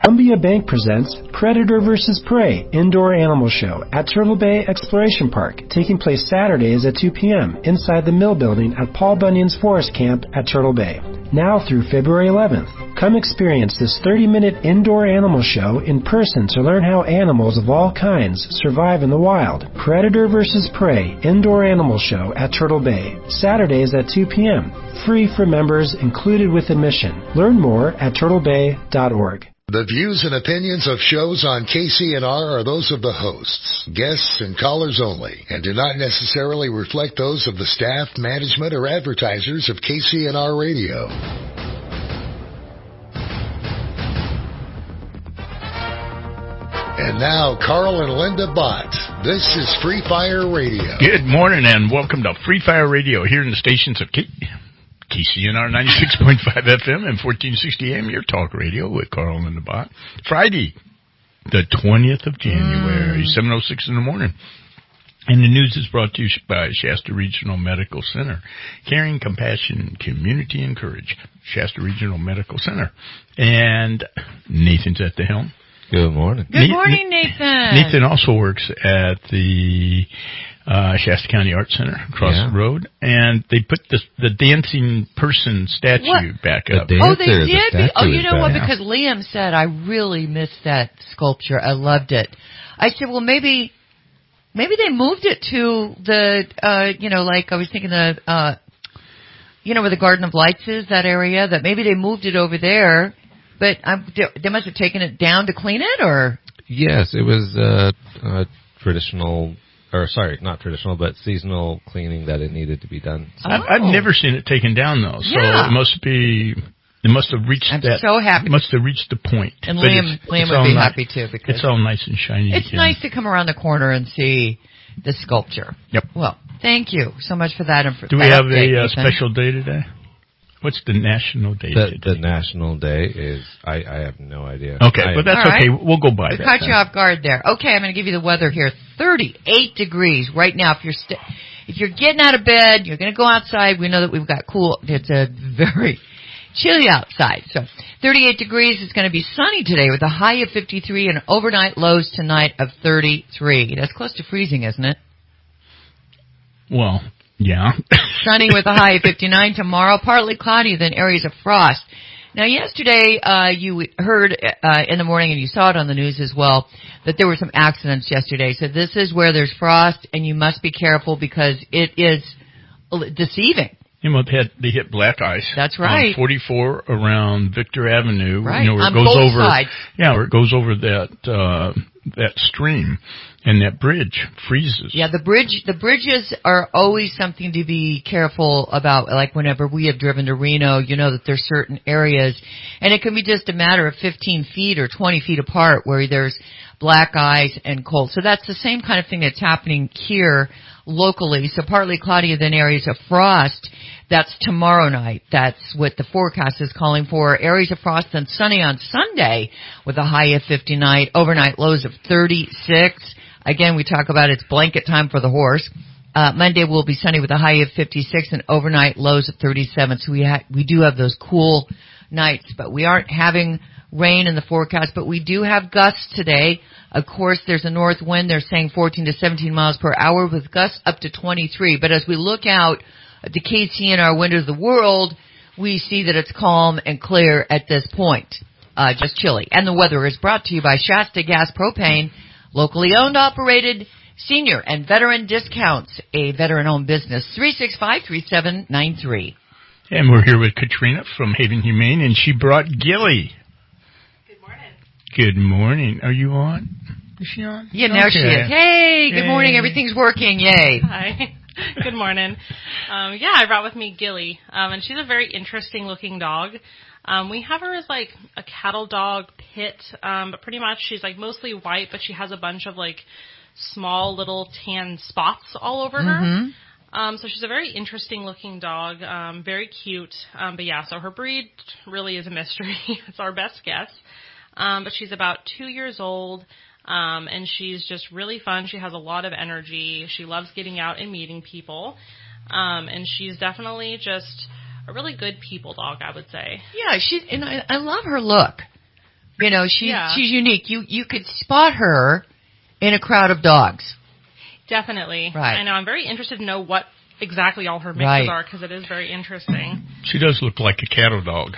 Columbia Bank presents Predator vs. Prey Indoor Animal Show at Turtle Bay Exploration Park, taking place Saturdays at 2 p.m. inside the Mill Building at Paul Bunyan's Forest Camp at Turtle Bay. Now through February 11th. Come experience this 30-minute indoor animal show in person to learn how animals of all kinds survive in the wild. Predator vs. Prey Indoor Animal Show at Turtle Bay, Saturdays at 2 p.m. Free for members, included with admission. Learn more at turtlebay.org. The views and opinions of shows on KCNR are those of the hosts, guests, and callers only, and do not necessarily reflect those of the staff, management, or advertisers of KCNR Radio. And now, Carl and Linda Bott. This is Free Fire Radio. Good morning, and welcome to Free Fire Radio here in the stations of KCNR 96.5 FM and 1460 AM, your talk radio with Carl and the Bot. Friday, the 20th of January, 7:06 in the morning. And the news is brought to you by Shasta Regional Medical Center. Caring, compassion, community, and courage. Shasta Regional Medical Center. And Nathan's at the helm. Good morning. Good morning, Nathan. Nathan also works at the Shasta County Art Center across the road, and they put the dancing person statue back up. They did? Oh, you know what? Because Liam said, I really missed that sculpture. I loved it. I said, well, maybe they moved it to the, like I was thinking where the Garden of Lights is, that area, that maybe they moved it over there. But they must have taken it down to clean it, or? Yes, it was traditional, or sorry, not traditional, but seasonal cleaning that it needed to be done. So. I've never seen it taken down though, so it must have reached so happy. It must have reached the point. And Liam would be happy too, because it's all nice and shiny. It's nice to come around the corner and see the sculpture. Yep. Well, thank you so much for that. Do we have a special day today? What's the national day today? The national day is, I have no idea. Okay, but that's okay. We'll go by that. Caught you off guard there. Okay, I'm going to give you the weather here. 38 degrees right now. If you're getting out of bed, you're going to go outside. We know that we've got it's a very chilly outside. So 38 degrees. It's going to be sunny today with a high of 53 and overnight lows tonight of 33. That's close to freezing, isn't it? Well, yeah. Sunny with a high of 59 tomorrow. Partly cloudy, then areas of frost. Now, yesterday, you heard in the morning, and you saw it on the news as well, that there were some accidents yesterday. So this is where there's frost, and you must be careful because it is deceiving. You know, they hit black ice. That's right. 44 around Victor Avenue. Right. You know, on both sides. Yeah, where it goes over that stream, and that bridge freezes. Yeah, the bridges are always something to be careful about. Like whenever we have driven to Reno, you know that there's certain areas, and it can be just a matter of 15 feet or 20 feet apart where there's black ice and cold. So that's the same kind of thing that's happening here locally. So partly cloudy, then areas of frost. That's tomorrow night. That's what the forecast is calling for. Areas of frost, then sunny on Sunday with a high of 59, overnight lows of 36. Again, we talk about it's blanket time for the horse. Monday will be sunny with a high of 56 and overnight lows of 37. So we do have those cool nights, but we aren't having rain in the forecast, but we do have gusts today. Of course, there's a north wind. They're saying 14 to 17 miles per hour with gusts up to 23. But as we look out at the KCNR window of the world, we see that it's calm and clear at this point. Just chilly. And the weather is brought to you by Shasta Gas Propane, locally owned, operated, senior and veteran discounts, a veteran-owned business, 365-3793. And we're here with Katrina from Haven Humane, and she brought Gilly. Good morning. Good morning. Are you on? Is she on? Yeah, now she is. Hey, good morning. Everything's working. Yay. Hi. Good morning. I brought with me Gilly, and she's a very interesting looking dog. We have her as like a cattle dog pit, but pretty much she's like mostly white, but she has a bunch of like small little tan spots all over her. So she's a very interesting looking dog, very cute. So her breed really is a mystery. It's our best guess. But she's about 2 years old. And she's just really fun. She has a lot of energy. She loves getting out and meeting people. And she's definitely just a really good people dog, I would say. Yeah, I love her look. You know, she's Yeah. unique. You could spot her in a crowd of dogs. Definitely. Right. I know. I'm very interested to know what exactly all her mixes Right. are because it is very interesting. She does look like a cattle dog.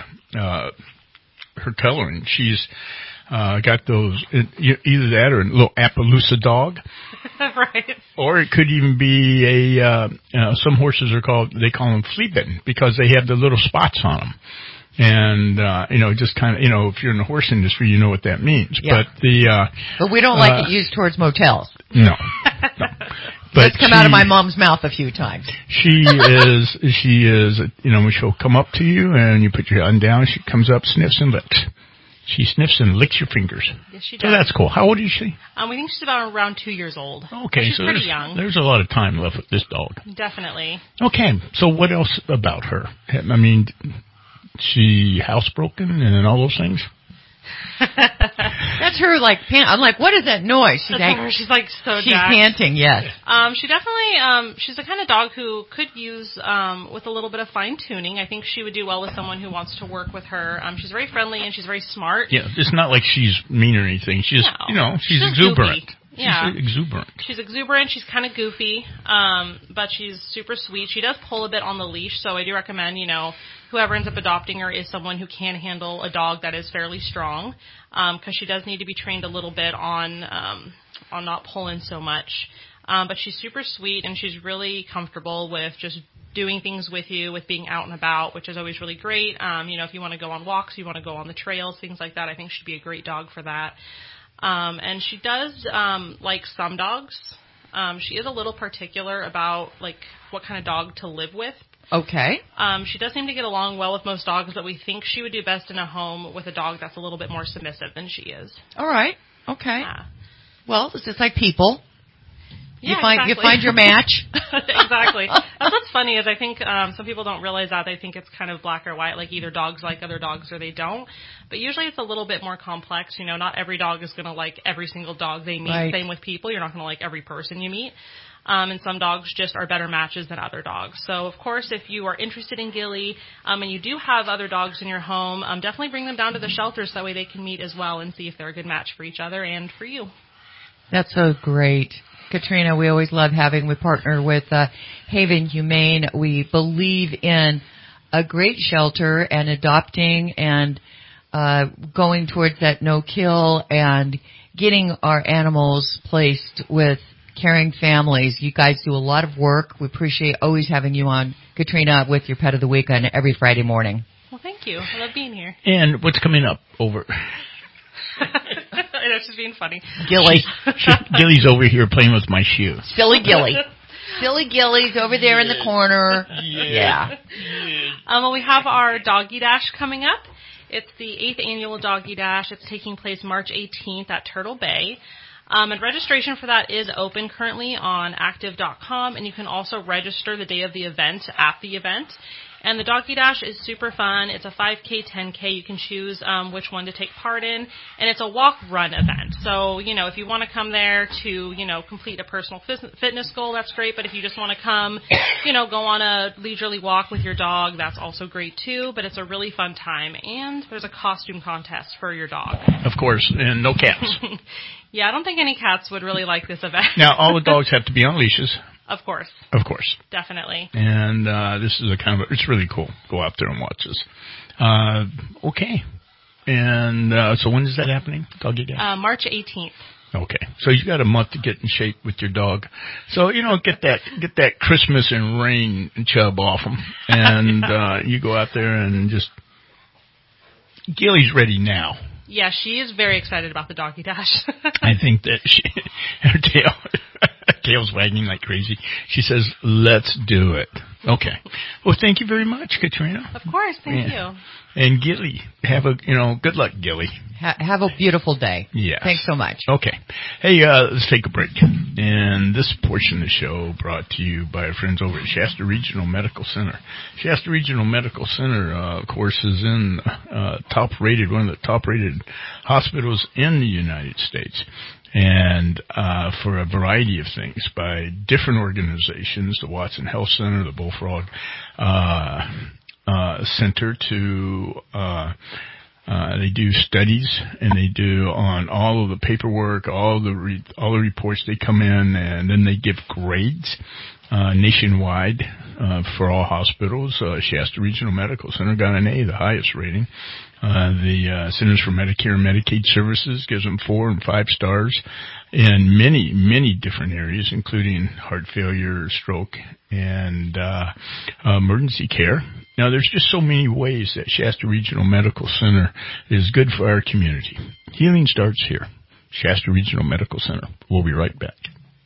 Her coloring, she's got those, either that or a little Appaloosa dog. Right. Or it could even be some horses they call them flea bitten because they have the little spots on them. And, just kind of, if you're in the horse industry, you know what that means. Yeah. But we don't like it used towards motels. No. But It's come out of my mom's mouth a few times. She is, she'll come up to you and you put your hand down, she comes up, sniffs and licks. She sniffs and licks your fingers. Yes, she does. So that's cool. How old is she? We think she's about around 2 years old. Okay, she's so pretty young. There's a lot of time left with this dog. Definitely. Okay, so what else about her? I mean, she housebroken and all those things? That's her, like, I'm like, what is that noise? She's That's her. She's like so she's jacked. panting, yes. She definitely, she's the kind of dog who could use, with a little bit of fine tuning. I think she would do well with someone who wants to work with her. She's very friendly and she's very smart. Yeah, it's not like she's mean or anything. She's, she's exuberant. Goofy. Yeah. She's exuberant. She's exuberant. She's kind of goofy, but she's super sweet. She does pull a bit on the leash, so I do recommend, whoever ends up adopting her is someone who can handle a dog that is fairly strong, because she does need to be trained a little bit on not pulling so much. But she's super sweet, and she's really comfortable with just doing things with you, with being out and about, which is always really great. If you want to go on walks, you want to go on the trails, things like that, I think she'd be a great dog for that. And she does like some dogs. She is a little particular about like what kind of dog to live with. Okay. She does seem to get along well with most dogs, but we think she would do best in a home with a dog that's a little bit more submissive than she is. All right. Okay. Yeah. Well, it's just like people. Yeah, you find your match. Exactly. That's what's funny is I think some people don't realize that. They think it's kind of black or white, like either dogs like other dogs or they don't. But usually it's a little bit more complex. Not every dog is going to like every single dog they meet. Right. Same with people. You're not going to like every person you meet. And some dogs just are better matches than other dogs. So, of course, if you are interested in Gilly and you do have other dogs in your home, definitely bring them down to the shelter so that way they can meet as well and see if they're a good match for each other and for you. That's so great. Katrina, we always love having, we partner with Haven Humane. We believe in a great shelter and adopting and going towards that no-kill and getting our animals placed with caring families. You guys do a lot of work. We appreciate always having you on, Katrina, with your Pet of the Week on every Friday morning. Well, thank you. I love being here. And what's coming up over? I know, she's being funny. Gilly. Gilly's over here playing with my shoe. Silly Gilly. Silly Gilly's over there in the corner. Yeah. Well, we have our Doggy Dash coming up. It's the 8th annual Doggy Dash. It's taking place March 18th at Turtle Bay. And registration for that is open currently on active.com, and you can also register the day of the event at the event. And the Doggy Dash is super fun. It's a 5K, 10K. You can choose which one to take part in. And it's a walk-run event. So, if you want to come there to, complete a personal fitness goal, that's great. But if you just want to come, go on a leisurely walk with your dog, that's also great too. But it's a really fun time. And there's a costume contest for your dog. Of course, and no cats. Yeah, I don't think any cats would really like this event. Now, all the dogs have to be on leashes. Of course. Of course. Definitely. And this is it's really cool. Go out there and watch this. Okay. And so when is that happening, Doggy Dash? March 18th. Okay. So you got a month to get in shape with your dog. So, get that Christmas and rain chub off them. And you go out there and just... Gilly's ready now. Yeah, she is very excited about the Doggy Dash. I think that her tail's wagging like crazy. She says, let's do it. Okay. Well, thank you very much, Katrina. Of course. Thank you. And Gilly, have good luck, Gilly. Have a beautiful day. Yeah. Thanks so much. Okay. Hey, let's take a break. And this portion of the show brought to you by our friends over at Shasta Regional Medical Center. Shasta Regional Medical Center, of course, is in one of the top-rated hospitals in the United States. And for a variety of things by different organizations, the Watson Health Center, the Bullfrog Center, to They do studies, and they do on all of the paperwork, all the reports. They come in, and then they give grades nationwide for all hospitals. Shasta Regional Medical Center got an A, the highest rating. The Centers for Medicare and Medicaid Services gives them 4 and 5 stars in many, many different areas, including heart failure, stroke, and emergency care. Now, there's just so many ways that Shasta Regional Medical Center is good for our community. Healing starts here. Shasta Regional Medical Center. We'll be right back.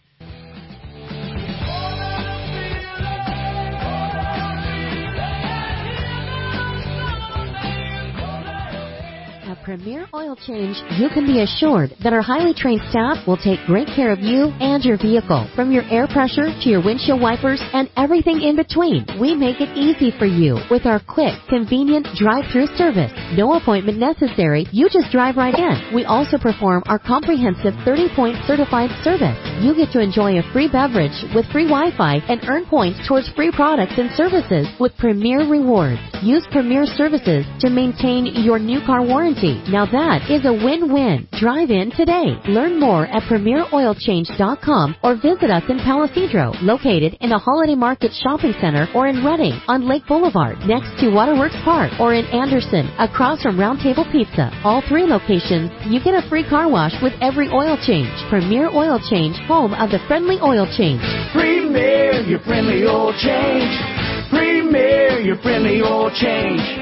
Premier Oil Change, you can be assured that our highly trained staff will take great care of you and your vehicle. From your air pressure to your windshield wipers and everything in between, we make it easy for you with our quick, convenient drive-through service. No appointment necessary. You just drive right in. We also perform our comprehensive 30-point certified service. You get to enjoy a free beverage with free Wi-Fi and earn points towards free products and services with Premier Rewards. Use Premier Services to maintain your new car warranty. Now that is a win-win. Drive in today. Learn more at PremierOilChange.com or visit us in Palisadro, located in the Holiday Market Shopping Center, or in Redding on Lake Boulevard, next to Waterworks Park, or in Anderson, across from Round Table Pizza. All 3 locations, you get a free car wash with every oil change. Premier Oil Change, home of the friendly oil change. Premier, your friendly oil change. Premier, your friendly oil change.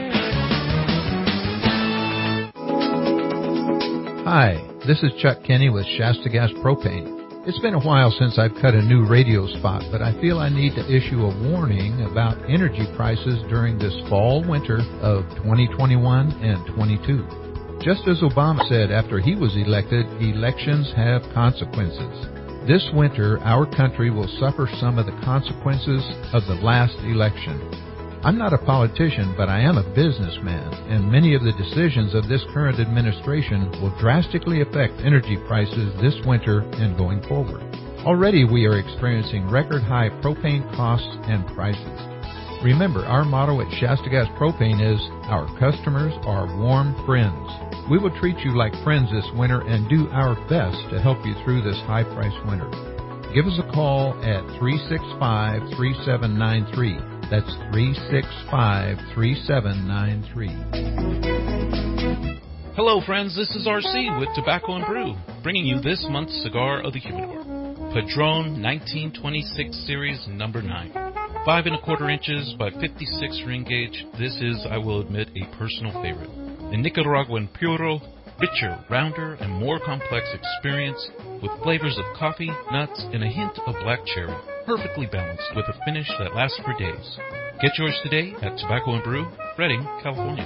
Hi, this is Chuck Kenny with Shasta Gas Propane. It's been a while since I've cut a new radio spot, but I feel I need to issue a warning about energy prices during this fall-winter of 2021 and 22. Just as Obama said after he was elected, elections have consequences. This winter, our country will suffer some of the consequences of the last election. I'm not a politician, but I am a businessman, and many of the decisions of this current administration will drastically affect energy prices this winter and going forward. Already we are experiencing record-high propane costs and prices. Remember, our motto at Shasta Gas Propane is, our customers are warm friends. We will treat you like friends this winter and do our best to help you through this high-priced winter. Give us a call at 365-3793. That's 365-3793. Hello, friends. This is RC with Tobacco and Brew, bringing you this month's Cigar of the Humidor. Padron 1926 Series Number 9. 5 1/4 inches by 56 ring gauge. This is, I will admit, a personal favorite. The Nicaraguan Puro, richer, rounder, and more complex experience with flavors of coffee, nuts, and a hint of black cherry. Perfectly balanced with a finish that lasts for days. Get yours today at Tobacco and Brew, Redding, California.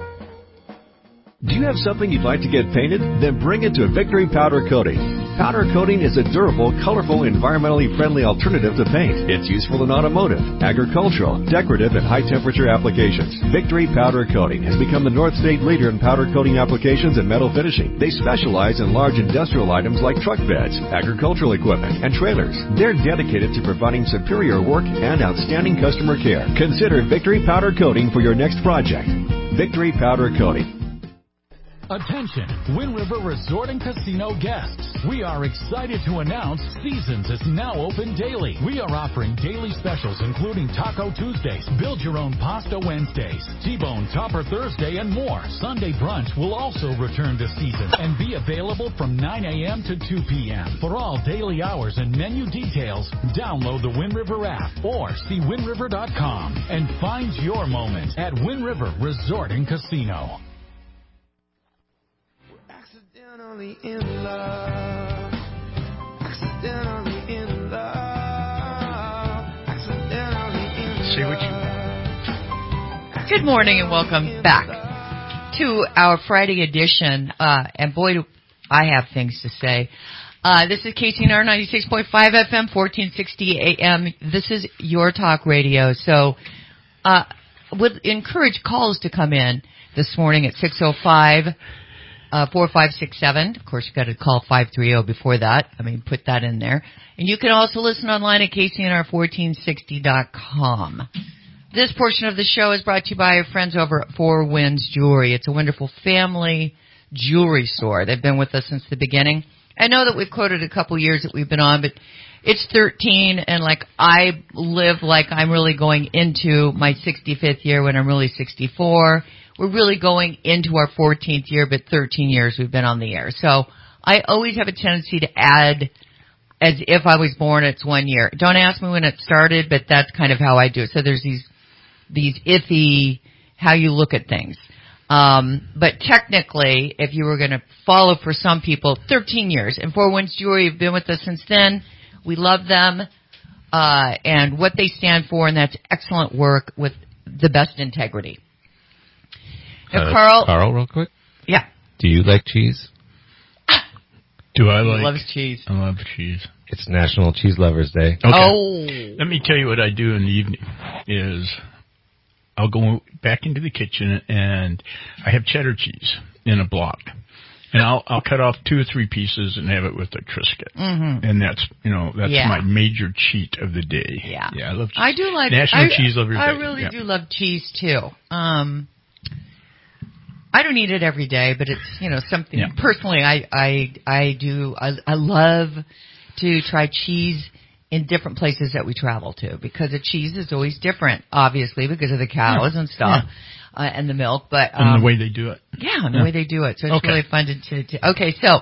Do you have something you'd like to get painted? Then bring it to Victory Powder Coating. Powder coating is a durable, colorful, environmentally friendly alternative to paint. It's useful in automotive, agricultural, decorative, and high-temperature applications. Victory Powder Coating has become the North State leader in powder coating applications and metal finishing. They specialize in large industrial items like truck beds, agricultural equipment, and trailers. They're dedicated to providing superior work and outstanding customer care. Consider Victory Powder Coating for your next project. Victory Powder Coating. Attention, Wind River Resort and Casino guests. We are excited to announce Seasons is now open daily. We are offering daily specials including Taco Tuesdays, Build Your Own Pasta Wednesdays, T-Bone Topper Thursday, and more. Sunday brunch will also return to Seasons and be available from 9 a.m. to 2 p.m. For all daily hours and menu details, download the Wind River app or see windriver.com and find your moment at Wind River Resort and Casino. In love, accidentally in love, accidentally in love. Say what you. Good morning and welcome back to our Friday edition. And boy, do I have things to say. This is KCNR 96.5 FM, 1460 AM. This is your talk radio. So, would encourage calls to come in this morning at 605. 4567. Of course, you got to call 530 before that. Put that in there. And you can also listen online at KCNR1460.com. This portion of the show is brought to you by our friends over at Four Winds Jewelry. It's a wonderful family jewelry store. They've been with us since the beginning. I know that we've quoted a couple years that we've been on, but it's 13, and like I live like I'm really going into my 65th year when I'm really 64. We're really going into our 14th year, but 13 years we've been on the air. So I always have a tendency to add as if I was born, it's 1 year. Don't ask me when it started, but that's kind of how I do it. So there's these iffy how you look at things. But technically, if you were going to follow for some people, 13 years. And Four Winds Jewelry have been with us since then. We love them and what they stand for, and that's excellent work with the best integrity. Now, Carl, real quick. Yeah. Do you like cheese? Do I like? He loves cheese. I love cheese. It's National Cheese Lovers Day. Okay. Oh. Let me tell you what I do in the evening is I'll go back into the kitchen and I have cheddar cheese in a block. And I'll cut off 2 or 3 pieces and have it with a Triscuit. Mm-hmm. And that's my major cheat of the day. Yeah. Yeah, I love cheese. I do like National Cheese Lovers Day. I really do love cheese too. I don't eat it every day, but it's, something personally I do. I love to try cheese in different places that we travel to because the cheese is always different, obviously, because of the cows and stuff. And the milk, but and the way they do it. Yeah, and the way they do it. So it's really fun to. Okay, so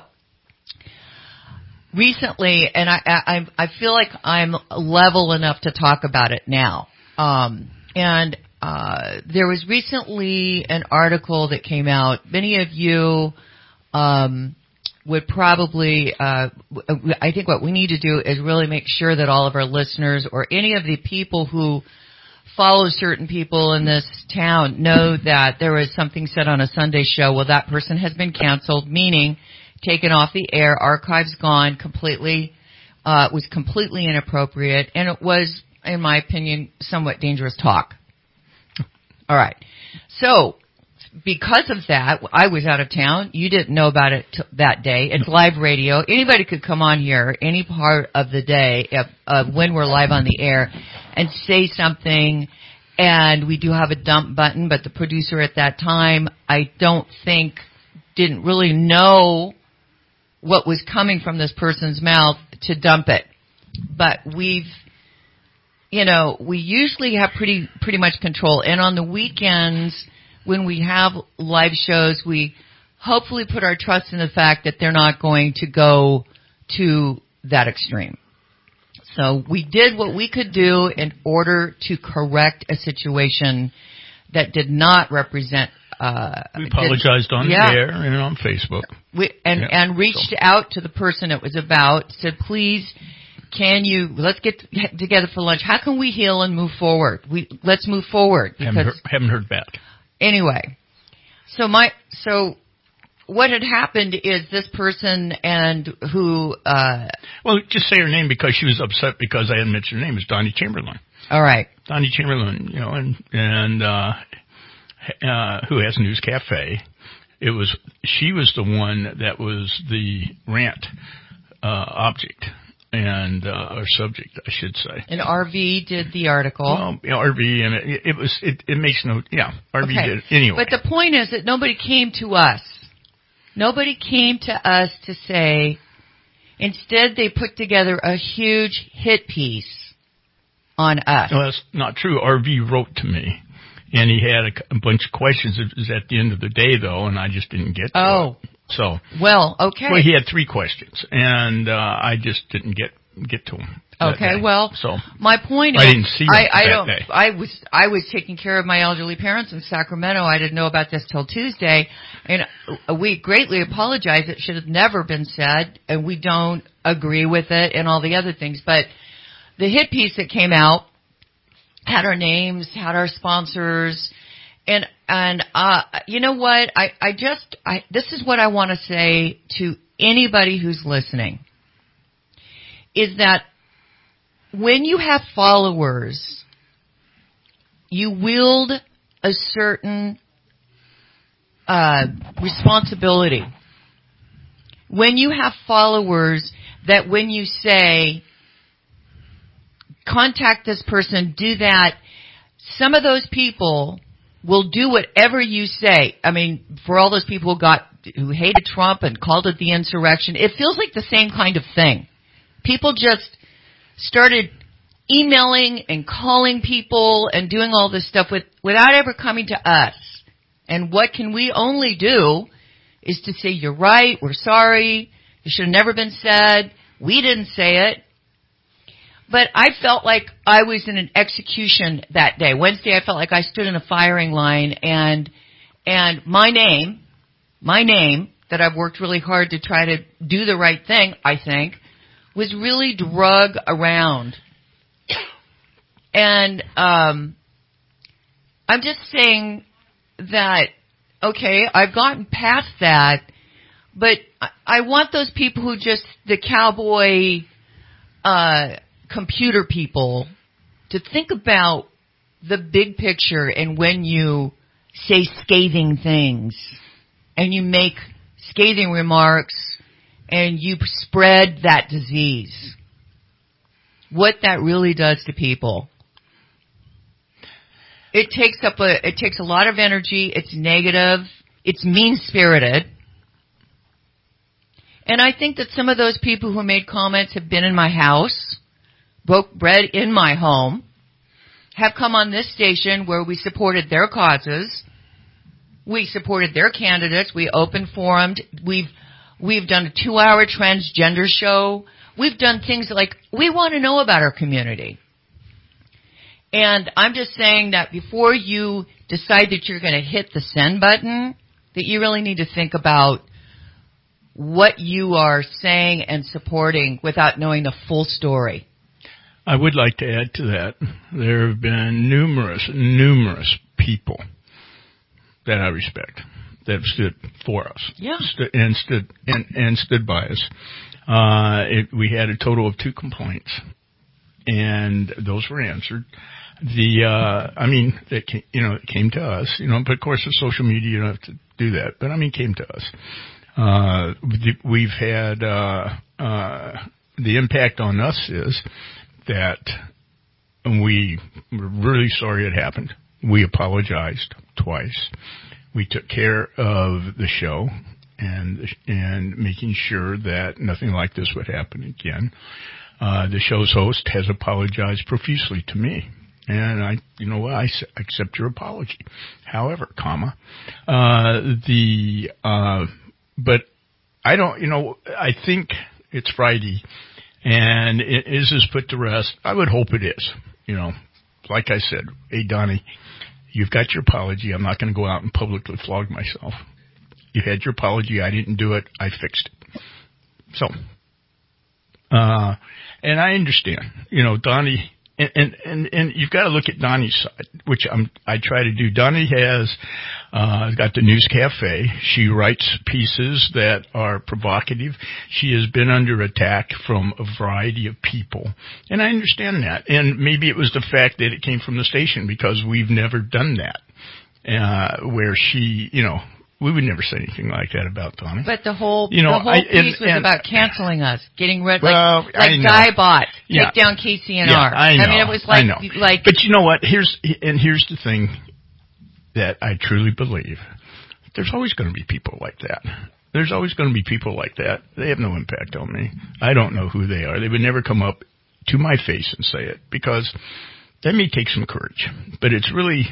recently, and I feel like I'm level enough to talk about it now. And there was recently an article that came out. Many of you would probably. I think what we need to do is really make sure that all of our listeners or any of the people who follow certain people in this town know that there was something said on a Sunday show. Well, that person has been canceled, meaning taken off the air, archives gone, completely, was completely inappropriate, and it was, in my opinion, somewhat dangerous talk. All right. So, because of that, I was out of town. You didn't know about it that day. It's live radio. Anybody could come on here any part of the day when we're live on the air and say something, and we do have a dump button, but the producer at that time, I don't think, didn't really know what was coming from this person's mouth to dump it. But we usually have pretty much control. And on the weekends, when we have live shows, we hopefully put our trust in the fact that they're not going to go to that extreme. So we did what we could do in order to correct a situation that did not represent. We apologized on the air and on Facebook. And reached out to the person it was about. Said, please, let's get together for lunch. How can we heal and move forward? Let's move forward. Because haven't heard back. Anyway, so what had happened is this person and who... well, just say her name because she was upset because I hadn't mentioned her name. It's Donnie Chamberlain. All right. Donnie Chamberlain, and who has News Cafe. She was the one that was the rant object. And or subject, I should say. And RV did the article. Well, RV, and it makes no, RV did it anyway. But the point is that nobody came to us. Nobody came to us to say. Instead, they put together a huge hit piece on us. Well, that's not true. RV wrote to me, and he had a bunch of questions. It was at the end of the day, though, and I just didn't get to it. So okay. Well, he had 3 questions, and I just didn't get to them. Okay, so my point is, I didn't see that day. I was taking care of my elderly parents in Sacramento. I didn't know about this till Tuesday, and we greatly apologize. It should have never been said, and we don't agree with it and all the other things. But the hit piece that came out had our names, had our sponsors. And you know what? This is what I want to say to anybody who's listening is that when you have followers, you wield a certain responsibility. When you have followers, that when you say, contact this person, do that, some of those people will do whatever you say. I mean, for all those people who hated Trump and called it the insurrection, it feels like the same kind of thing. People just started emailing and calling people and doing all this stuff without ever coming to us. And what can we only do is to say, you're right, we're sorry, it should have never been said, we didn't say it. But I felt like I was in an execution that day. Wednesday, I felt like I stood in a firing line, and my name, that I've worked really hard to try to do the right thing, I think, was really drug around. And I'm just saying that, okay, I've gotten past that, but I want those people who just, the cowboy computer people, to think about the big picture, and when you say scathing things and you make scathing remarks and you spread that disease, what that really does to people. It takes a lot of energy. It's negative. It's mean-spirited. And I think that some of those people who made comments have been in my house, broke bread in my home, have come on this station where we supported their causes. We supported their candidates. We open forums. We've done a 2-hour transgender show. We've done things like, we want to know about our community. And I'm just saying that before you decide that you're going to hit the send button, that you really need to think about what you are saying and supporting without knowing the full story. I would like to add to that. There have been numerous people that I respect that have stood for us. Yeah. Stood by us. We had a total of 2 complaints, and those were answered. It came to us, but of course with social media you don't have to do that, but came to us. We've had, the impact on us is that we were really sorry it happened. We apologized twice. We took care of the show and making sure that nothing like this would happen again. The show's host has apologized profusely to me. And I accept your apology. However, but I don't, I think it's Friday, and is this put to rest? I would hope it is. Like I said, hey, Donnie, you've got your apology. I'm not going to go out and publicly flog myself. You had your apology. I didn't do it. I fixed it. So, and I understand, Donnie, and you've got to look at Donnie's side, which I try to do. Donnie has got the News Cafe. She writes pieces that are provocative. She has been under attack from a variety of people, and I understand that. And maybe it was the fact that it came from the station, because we've never done that, where she, we would never say anything like that about Donnie. But the whole piece was about canceling us, getting rid, like Dybot, take down KCNR. Yeah, I know. It was like. But you know what? Here's the thing that I truly believe: there's always going to be people like that. There's always going to be people like that. They have no impact on me. I don't know who they are. They would never come up to my face and say it, because that may take some courage. But it's really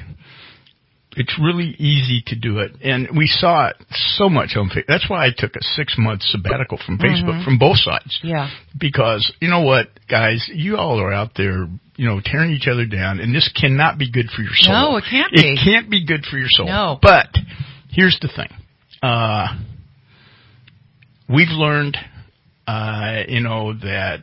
easy to do it, and we saw it so much on Facebook. That's why I took a 6-month sabbatical from Facebook, from both sides. Yeah. Because you know what, guys, you all are out there, tearing each other down, and this cannot be good for your soul. No, it can't be. It can't be good for your soul. No. But here's the thing: we've learned, that.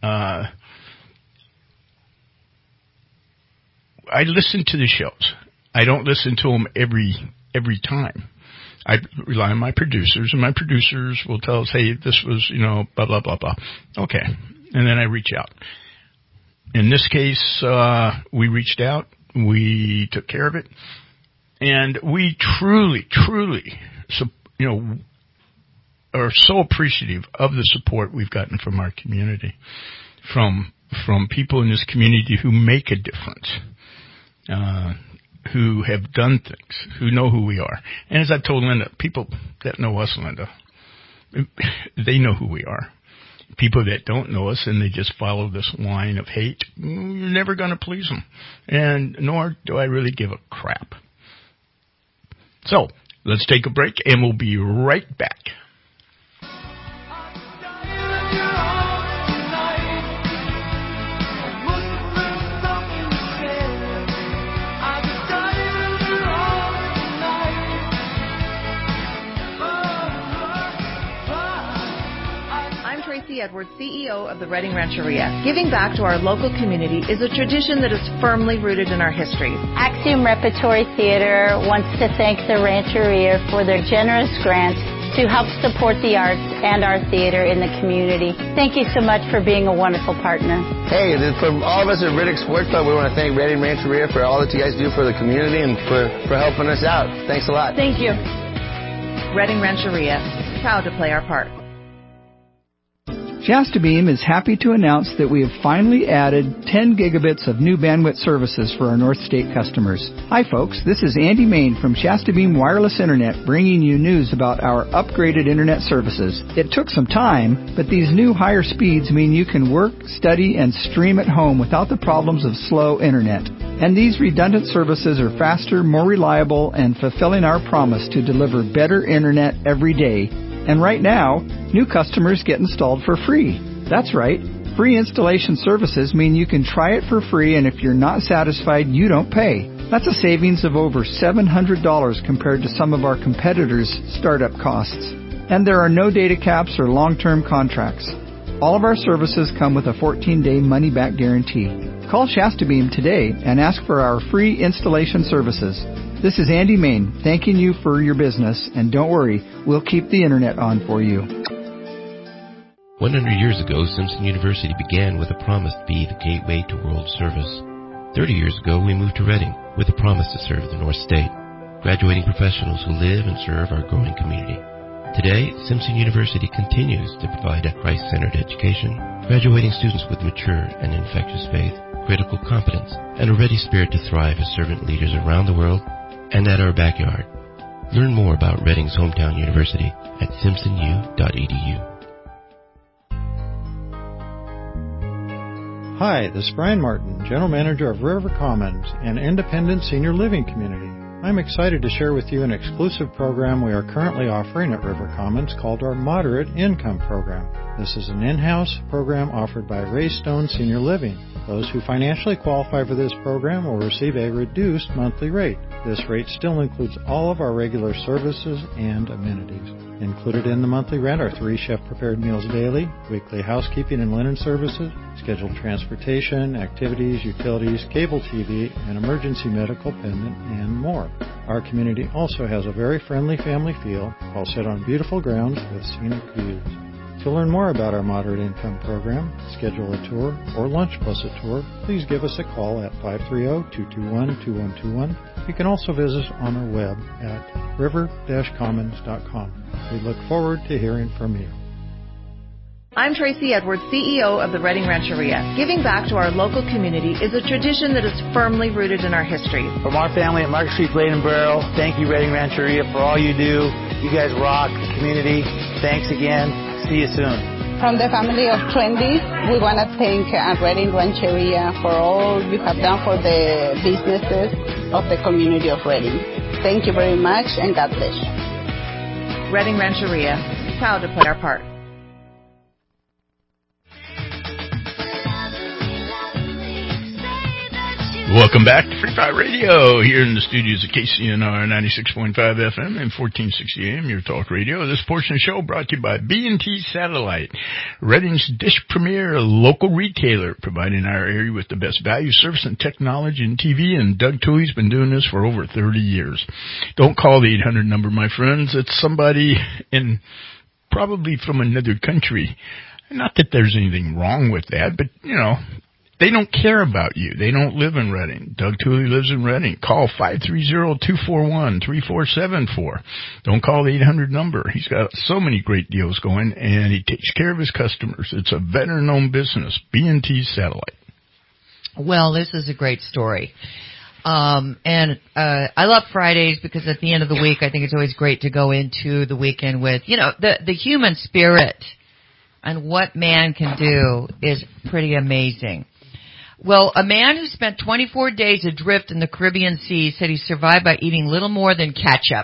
I listen to the shows. I don't listen to them every time. I rely on my producers, and my producers will tell us, hey, this was, blah, blah, blah, blah. Okay. And then I reach out. In this case, we reached out. We took care of it. And we truly, are so appreciative of the support we've gotten from our community, from people in this community who make a difference. who have done things, who know who we are. And as I've told Linda, people that know us, Linda, they know who we are. People that don't know us and they just follow this line of hate, you're never going to please them. And nor do I really give a crap. So, let's take a break and we'll be right back. Edwards, CEO of the Redding Rancheria. Giving back to our local community is a tradition that is firmly rooted in our history. Axiom Repertory Theater wants to thank the Rancheria for their generous grant to help support the arts and our theater in the community. Thank you so much for being a wonderful partner. Hey, from all of us at Riddick Sports Club, we want to thank Redding Rancheria for all that you guys do for the community and for helping us out. Thanks a lot. Thank you. Redding Rancheria, proud to play our part. Shasta Beam is happy to announce that we have finally added 10 gigabits of new bandwidth services for our North State customers. Hi folks, this is Andy Main from Shasta Beam Wireless Internet bringing you news about our upgraded internet services. It took some time, but these new higher speeds mean you can work, study, and stream at home without the problems of slow internet. And these redundant services are faster, more reliable, and fulfilling our promise to deliver better internet every day. And right now, new customers get installed for free. That's right. Free installation services mean you can try it for free, and if you're not satisfied, you don't pay. That's a savings of over $700 compared to some of our competitors' startup costs. And there are no data caps or long-term contracts. All of our services come with a 14-day money-back guarantee. Call Shasta Beam today and ask for our free installation services. This is Andy Main, thanking you for your business, and don't worry, we'll keep the internet on for you. 100 years ago, Simpson University began with a promise to be the gateway to world service. 30 years ago, we moved to Redding with a promise to serve the North State, graduating professionals who live and serve our growing community. Today, Simpson University continues to provide a Christ-centered education, graduating students with mature and infectious faith, critical competence, and a ready spirit to thrive as servant leaders around the world and at our backyard. Learn more about Redding's hometown university at simpsonu.edu. Hi, this is Brian Martin, General Manager of River Commons, an independent senior living community. I'm excited to share with you an exclusive program we are currently offering at River Commons called our Moderate Income Program. This is an in-house program offered by Ray Stone Senior Living. Those who financially qualify for this program will receive a reduced monthly rate. This rate still includes all of our regular services and amenities. Included in the monthly rent are 3 chef-prepared meals daily, weekly housekeeping and linen services, scheduled transportation, activities, utilities, cable TV, and emergency medical pendant, and more. Our community also has a very friendly family feel, all set on beautiful grounds with scenic views. To learn more about our Moderate Income Program, schedule a tour, or lunch plus a tour, please give us a call at 530-221-2121. You can also visit us on our web at river-commons.com. We look forward to hearing from you. I'm Tracy Edwards, CEO of the Redding Rancheria. Giving back to our local community is a tradition that is firmly rooted in our history. From our family at Market Street Blade and Barrel, thank you, Redding Rancheria, for all you do. You guys rock the community. Thanks again. See you soon. From the family of Trendy, we want to thank Redding Rancheria for all you have done for the businesses of the community of Redding. Thank you very much, and God bless you. Redding Rancheria, proud to play our part. Welcome back to Free Fire Radio here in the studios of KCNR 96.5 FM and 1460 AM, your talk radio. This portion of the show brought to you by B&T Satellite, Redding's Dish Premier local retailer, providing our area with the best value, service, and technology in TV. And Doug Toohey's been doing this for over 30 years. Don't call the 800 number, my friends. It's somebody probably from another country. Not that there's anything wrong with that, but, you know, they don't care about you. They don't live in Redding. Doug Toohey lives in Redding. Call 530-241-3474. Don't call the 800 number. He's got so many great deals going, and he takes care of his customers. It's a veteran-owned business, B&T Satellite. Well, this is a great story. I love Fridays because at the end of the week, I think it's always great to go into the weekend with, the human spirit and what man can do is pretty amazing. Well, a man who spent 24 days adrift in the Caribbean Sea said he survived by eating little more than ketchup.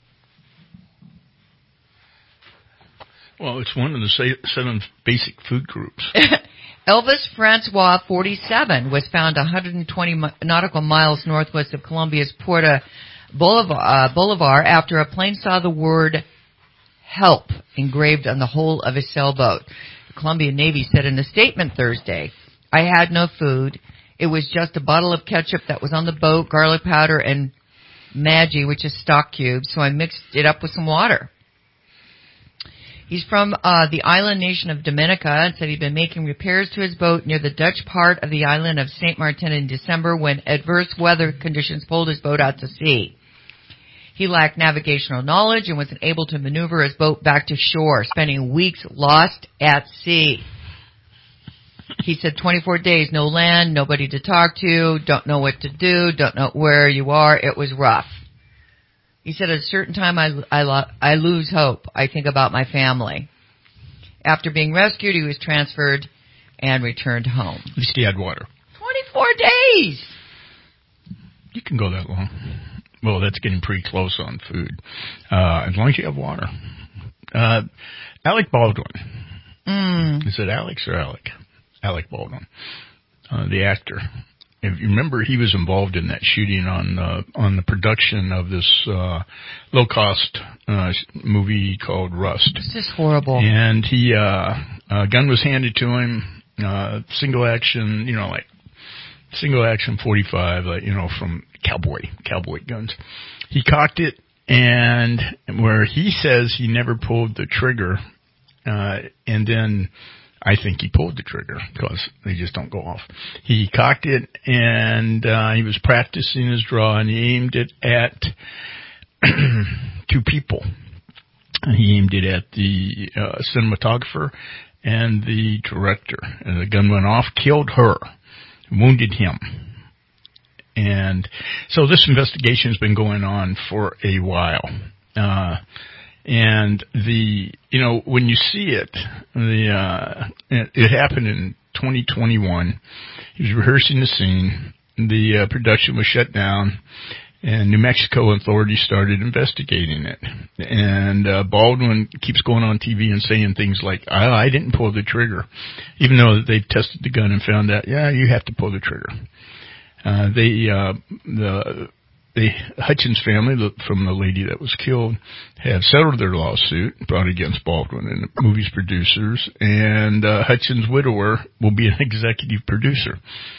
Well, it's one of the 7 basic food groups. Elvis Francois, 47, was found 120 nautical miles northwest of Colombia's Puerto Bolivar after a plane saw the word help engraved on the hull of his sailboat. The Colombian Navy said in a statement Thursday, I had no food. It was just a bottle of ketchup that was on the boat, garlic powder, and Maggi, which is stock cubes, so I mixed it up with some water. He's from the island nation of Dominica and said he'd been making repairs to his boat near the Dutch part of the island of St. Martin in December when adverse weather conditions pulled his boat out to sea. He lacked navigational knowledge and wasn't able to maneuver his boat back to shore, spending weeks lost at sea. He said 24 days, no land, nobody to talk to, don't know what to do, don't know where you are. It was rough. He said, at a certain time, I lose hope. I think about my family. After being rescued, he was transferred and returned home. At least he had water. 24 days! You can go that long. Well, that's getting pretty close on food. As long as you have water. Alec Baldwin. Is it Alex or Alec? Alec Baldwin. The actor. If you remember, he was involved in that shooting on the production of this low-cost movie called Rust. This is horrible. And he a gun was handed to him, single action, like single action 45, from cowboy guns. He cocked it, and where he says he never pulled the trigger, and then I think he pulled the trigger because they just don't go off. He cocked it, and he was practicing his draw, and he aimed it at 2 people. He aimed it at the cinematographer and the director. And the gun went off, killed her, wounded him. And so this investigation has been going on for a while. And when you see it, it happened in 2021. He was rehearsing the scene. The production was shut down, and New Mexico authorities started investigating it. And Baldwin keeps going on TV and saying things like, I didn't pull the trigger, even though they tested the gun and found out, yeah, you have to pull the trigger. The Hutchins family, from the lady that was killed, have settled their lawsuit brought against Baldwin and the movie's producers, and Hutchins' widower will be an executive producer.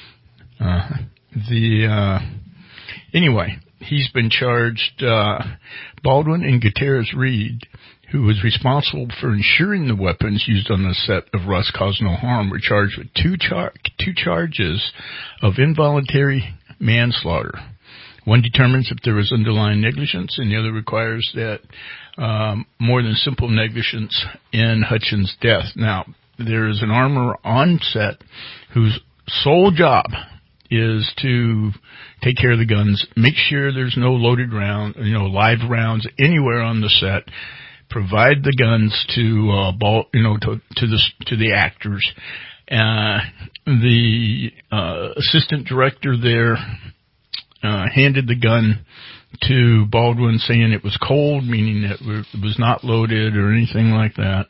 Anyway, he's been charged. Baldwin and Gutierrez Reed, who was responsible for ensuring the weapons used on the set of Rust caused no harm, were charged with two charges of involuntary manslaughter. One determines if there was underlying negligence, and the other requires that more than simple negligence in Hutchins' death. Now, there is an armorer on set whose sole job is to take care of the guns, make sure there's no loaded round, live rounds anywhere on the set, provide the guns to the actors. The assistant director there handed the gun to Baldwin, saying it was cold, meaning that it was not loaded or anything like that.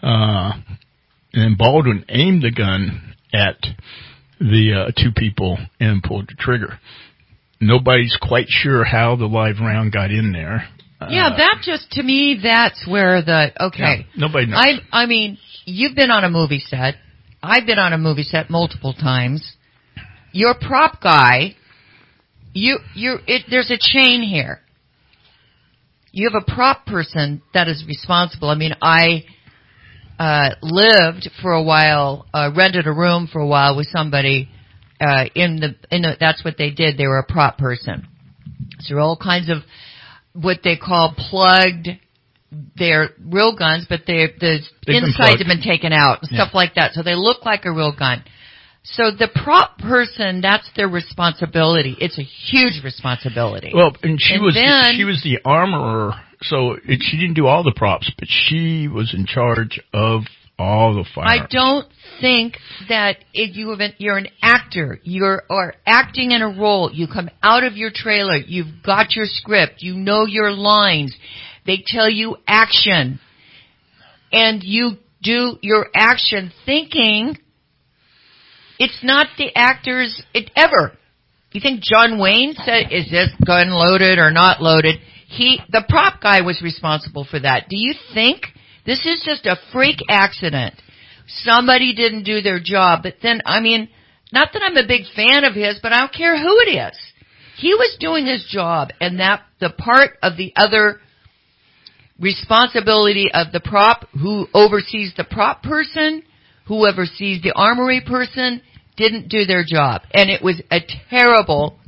And Baldwin aimed the gun at the 2 people and pulled the trigger. Nobody's quite sure how the live round got in there. To me, that's where nobody knows. I mean, you've been on a movie set. I've been on a movie set multiple times. Your prop guy, there's a chain here. You have a prop person that is responsible. I mean, I lived for a while, rented a room for a while with somebody that's what they did. They were a prop person. So there are all kinds of what they call plugged. They're real guns, but the insides have been taken out and stuff like that. So they look like a real gun. So the prop person, that's their responsibility. It's a huge responsibility. Well, and she was the armorer, so she didn't do all the props, but she was in charge of all the firearms. I don't think that if you're an actor, you're acting in a role, you come out of your trailer, you've got your script, you know your lines, they tell you action, and you do your action thinking it's not the actors ever. You think John Wayne said, is this gun loaded or not loaded? The prop guy was responsible for that. Do you think this is just a freak accident? Somebody didn't do their job. But then, I mean, not that I'm a big fan of his, but I don't care who it is. He was doing his job, and that the part of the other responsibility of the prop, who oversees the prop person, who oversees the armory person, didn't do their job. And it was a terrible,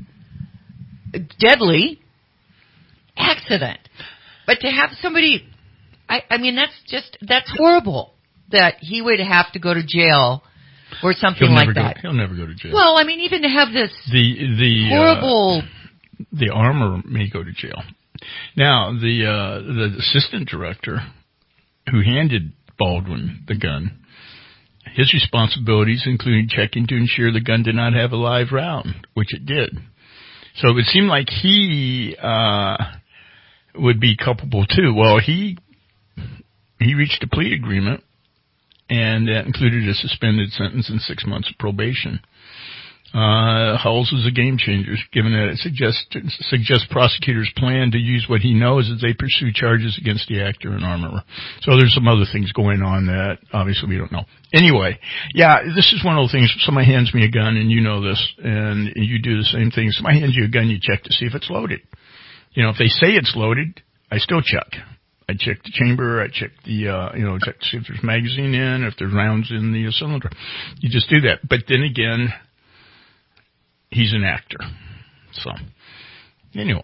deadly accident. But to have somebody, I mean, that's horrible that he would have to go to jail or something like that. He'll never go to jail. Well, I mean, even to have this horrible... the armor may go to jail. Now, the assistant director who handed Baldwin the gun, his responsibilities included checking to ensure the gun did not have a live round, which it did. So it would seem like he would be culpable too. Well, he reached a plea agreement, and that included a suspended sentence and 6 months of probation. Hulls is a game changer, given that it suggests prosecutors plan to use what he knows as they pursue charges against the actor and armorer. So there's some other things going on that obviously we don't know. Anyway, yeah, this is one of those things. Somebody hands me a gun, and you know this, and you do the same thing. Somebody hands you a gun, you check to see if it's loaded. You know, if they say it's loaded, I still check. I check the chamber, I check the, check to see if there's magazine in, if there's rounds in the cylinder. You just do that. But then again, he's an actor. So, anyway,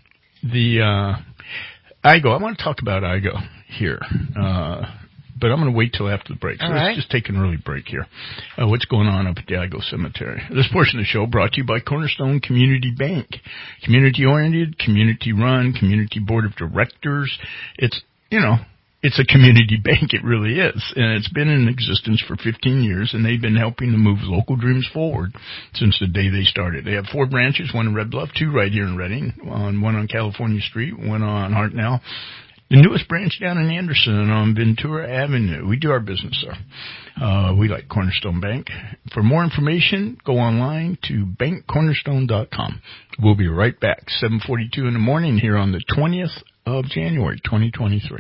the IGO, I want to talk about IGO here, but I'm going to wait till after the break. So let's just take an early break here. What's going on up at the IGO Cemetery? This portion of the show brought to you by Cornerstone Community Bank. Community-oriented, community-run, community board of directors. It's a community bank. It really is. And it's been in existence for 15 years, and they've been helping to move local dreams forward since the day they started. They have 4 branches, one in Red Bluff, 2 right here in Redding, one on California Street, one on Hartnell. The newest branch down in Anderson on Ventura Avenue. We do our business there. We like Cornerstone Bank. For more information, go online to bankcornerstone.com. We'll be right back, 7:42 in the morning here on the 20th of January, 2023.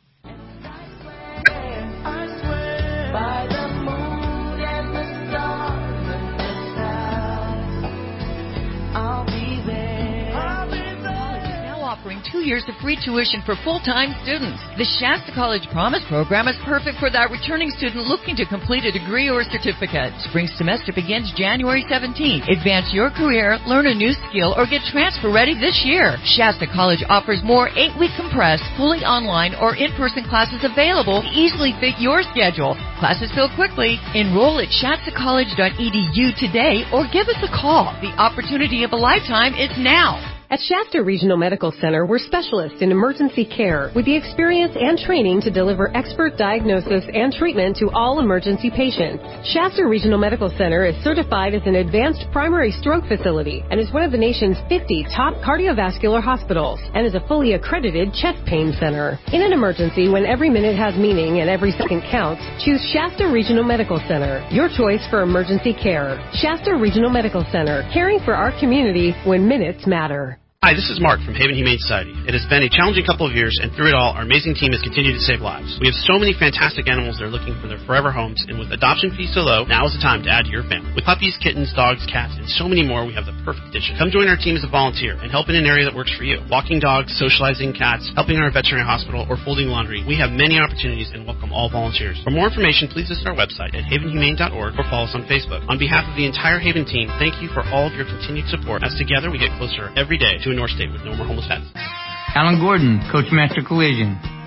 Offering 2 years of free tuition for full-time students. The Shasta College Promise Program is perfect for that returning student looking to complete a degree or certificate. Spring semester begins January 17th. Advance your career, learn a new skill, or get transfer ready this year. Shasta College offers more 8-week compressed, fully online or in-person classes available to easily fit your schedule. Classes fill quickly. Enroll at shastacollege.edu today or give us a call. The opportunity of a lifetime is now. At Shasta Regional Medical Center, we're specialists in emergency care with the experience and training to deliver expert diagnosis and treatment to all emergency patients. Shasta Regional Medical Center is certified as an advanced primary stroke facility and is one of the nation's 50 top cardiovascular hospitals and is a fully accredited chest pain center. In an emergency, when every minute has meaning and every second counts, choose Shasta Regional Medical Center, your choice for emergency care. Shasta Regional Medical Center, caring for our community when minutes matter. Hi, this is Mark from Haven Humane Society. It has been a challenging couple of years, and through it all, our amazing team has continued to save lives. We have so many fantastic animals that are looking for their forever homes, and with adoption fees so low, now is the time to add to your family. With puppies, kittens, dogs, cats, and so many more, we have the perfect addition. Come join our team as a volunteer and help in an area that works for you. Walking dogs, socializing cats, helping our veterinary hospital, or folding laundry. We have many opportunities and welcome all volunteers. For more information, please visit our website at havenhumane.org or follow us on Facebook. On behalf of the entire Haven team, thank you for all of your continued support, as together we get closer every day to a North State with no more homeless pets. Alan Gordon, Coach Master Collision.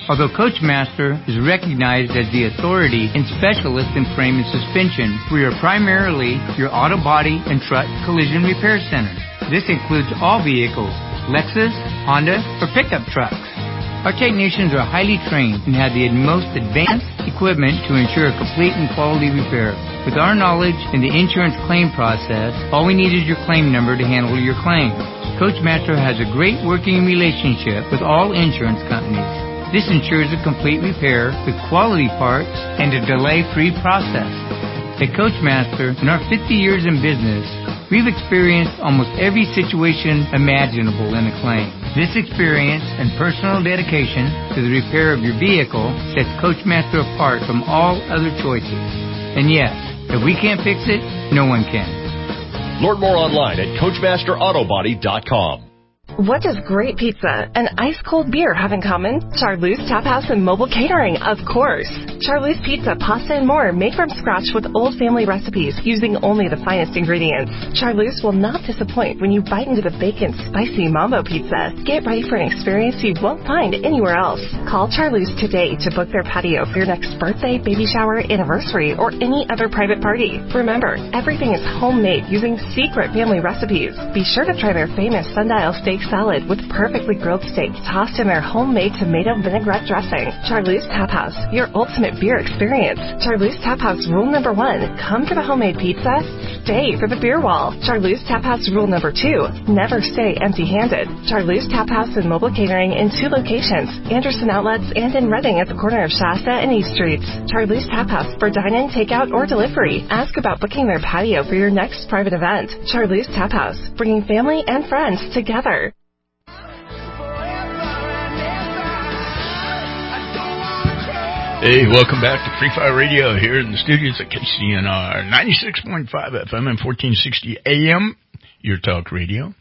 Although Coachmaster is recognized as the authority and specialist in frame and suspension, we are primarily your auto body and truck collision repair center. This includes all vehicles, Lexus, Honda, or pickup trucks. Our technicians are highly trained and have the most advanced equipment to ensure a complete and quality repair. With our knowledge in the insurance claim process, all we need is your claim number to handle your claim. Coachmaster has a great working relationship with all insurance companies. This ensures a complete repair with quality parts and a delay-free process. At Coachmaster, in our 50 years in business, we've experienced almost every situation imaginable in a claim. This experience and personal dedication to the repair of your vehicle sets Coachmaster apart from all other choices. And yes, if we can't fix it, no one can. Learn more online at CoachmasterAutoBody.com. What does great pizza and ice-cold beer have in common? Charlie's Tap House and Mobile Catering, of course. Charlie's Pizza, pasta, and more made from scratch with old family recipes using only the finest ingredients. Charlie's will not disappoint when you bite into the bacon, spicy Mambo Pizza. Get ready for an experience you won't find anywhere else. Call Charlie's today to book their patio for your next birthday, baby shower, anniversary, or any other private party. Remember, everything is homemade using secret family recipes. Be sure to try their famous sundial steak salad with perfectly grilled steak tossed in their homemade tomato vinaigrette dressing. Charlie's Tap House, your ultimate beer experience. Charlie's Tap House rule number 1, come for the homemade pizza, stay for the beer wall. Charlie's Tap House rule number 2, never stay empty-handed. Charlie's Tap House and Mobile Catering in 2 locations, Anderson Outlets and in Reading at the corner of Shasta and East Streets. Charlie's Tap House for dine-in, takeout, or delivery. Ask about booking their patio for your next private event. Charlie's Tap House, bringing family and friends together. Hey, welcome back to Free Fire Radio here in the studios at KCNR 96.5 FM and 1460 AM, your talk radio.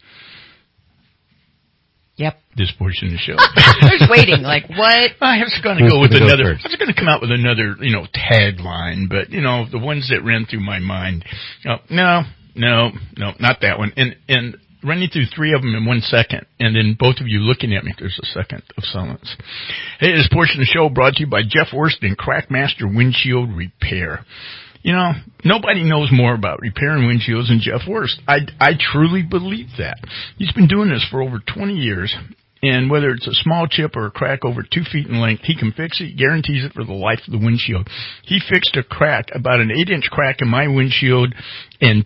Yep. This portion of the show. I was waiting, like, what? I was going to go with another, I was going to come out with another, tagline, but, the ones that ran through my mind. No, not that one. And running through 3 of them in 1 second, and then both of you looking at me, there's a second of silence. Hey, this portion of the show brought to you by Jeff Worst and Crackmaster Windshield Repair. Nobody knows more about repairing windshields than Jeff Worst. I truly believe that. He's been doing this for over 20 years, and whether it's a small chip or a crack over 2 feet in length, he can fix it, guarantees it for the life of the windshield. He fixed a crack, about an 8-inch crack in my windshield in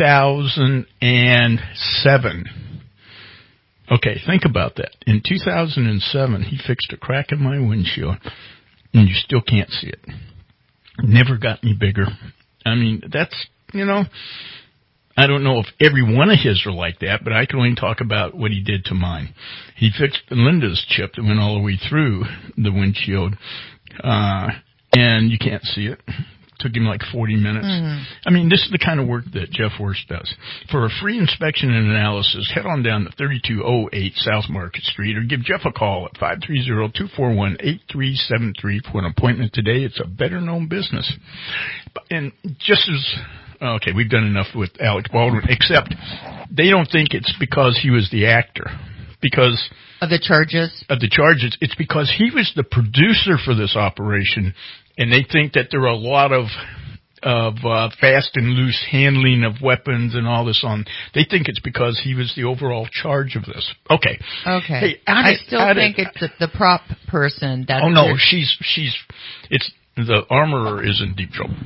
2007. Okay, think about that. In 2007, he fixed a crack in my windshield, and you still can't see it. Never got any bigger. I mean, that's, I don't know if every one of his are like that, but I can only talk about what he did to mine. He fixed Linda's chip that went all the way through the windshield, and you can't see it. Took him like 40 minutes. Mm-hmm. I mean, this is the kind of work that Jeff Worst does. For a free inspection and analysis, head on down to 3208 South Market Street or give Jeff a call at 530-241-8373 for an appointment today. It's a better-known business. And just as... Okay, we've done enough with Alex Baldwin, except they don't think it's because he was the actor. Because... Of the charges? It's because he was the producer for this operation, and they think that there are a lot of fast and loose handling of weapons and all this on. They think it's because he was the overall charge of this. Okay. Hey, I still think it's the prop person. That's the armorer is in deep trouble.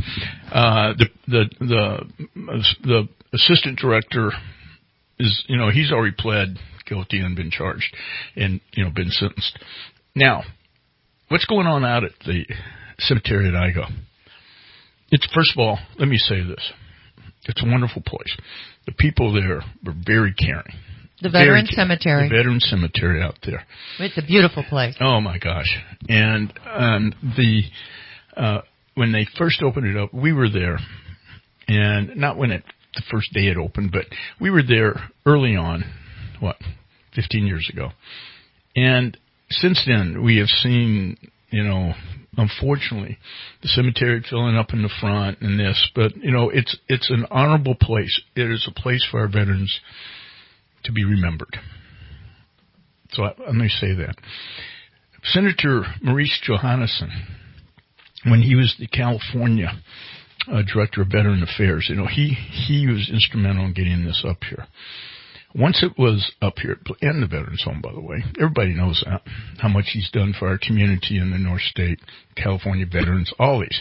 The assistant director is, he's already pled guilty and been charged and, been sentenced. Now, what's going on out at the cemetery at Igo? It's, first of all, let me say this. It's a wonderful place. The people there were very caring. The Veteran Cemetery. The Veteran Cemetery out there. It's a beautiful place. Oh, my gosh. And when they first opened it up, we were there. And not when the first day it opened, but we were there early on, 15 years ago. And since then, we have seen, unfortunately, the cemetery filling up in the front and this, but, it's an honorable place. It is a place for our veterans to be remembered. So let me say that. Senator Maurice Johannesson, when he was the California Director of Veteran Affairs, he was instrumental in getting this up here. Once it was up here, and the Veterans Home, by the way, everybody knows that, how much he's done for our community in the North State, California veterans, all these.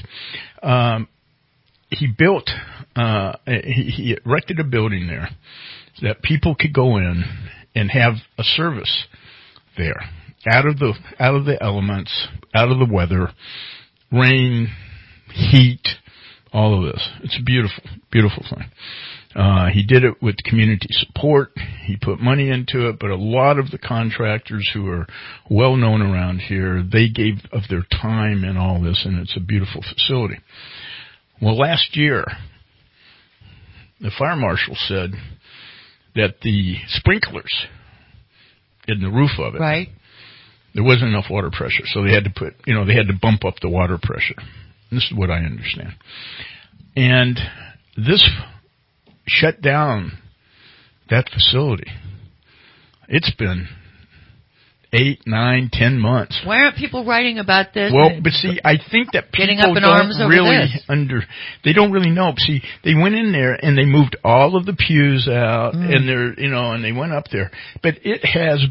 He built, he erected a building there that people could go in and have a service there, out of the elements, out of the weather, rain, heat, all of this. It's a beautiful, beautiful thing. He did it with community support. He put money into it, but a lot of the contractors who are well known around here, they gave of their time and all this, and it's a beautiful facility. Well, last year, the fire marshal said that the sprinklers in the roof of it, right, there wasn't enough water pressure, so they had to bump up the water pressure. This is what I understand. And this shut down that facility. It's been 8, 9, 10 months. Why aren't people writing about this? Well, but see, I think that people they don't really know. See, they went in there and they moved all of the pews out and and they went up there. But it has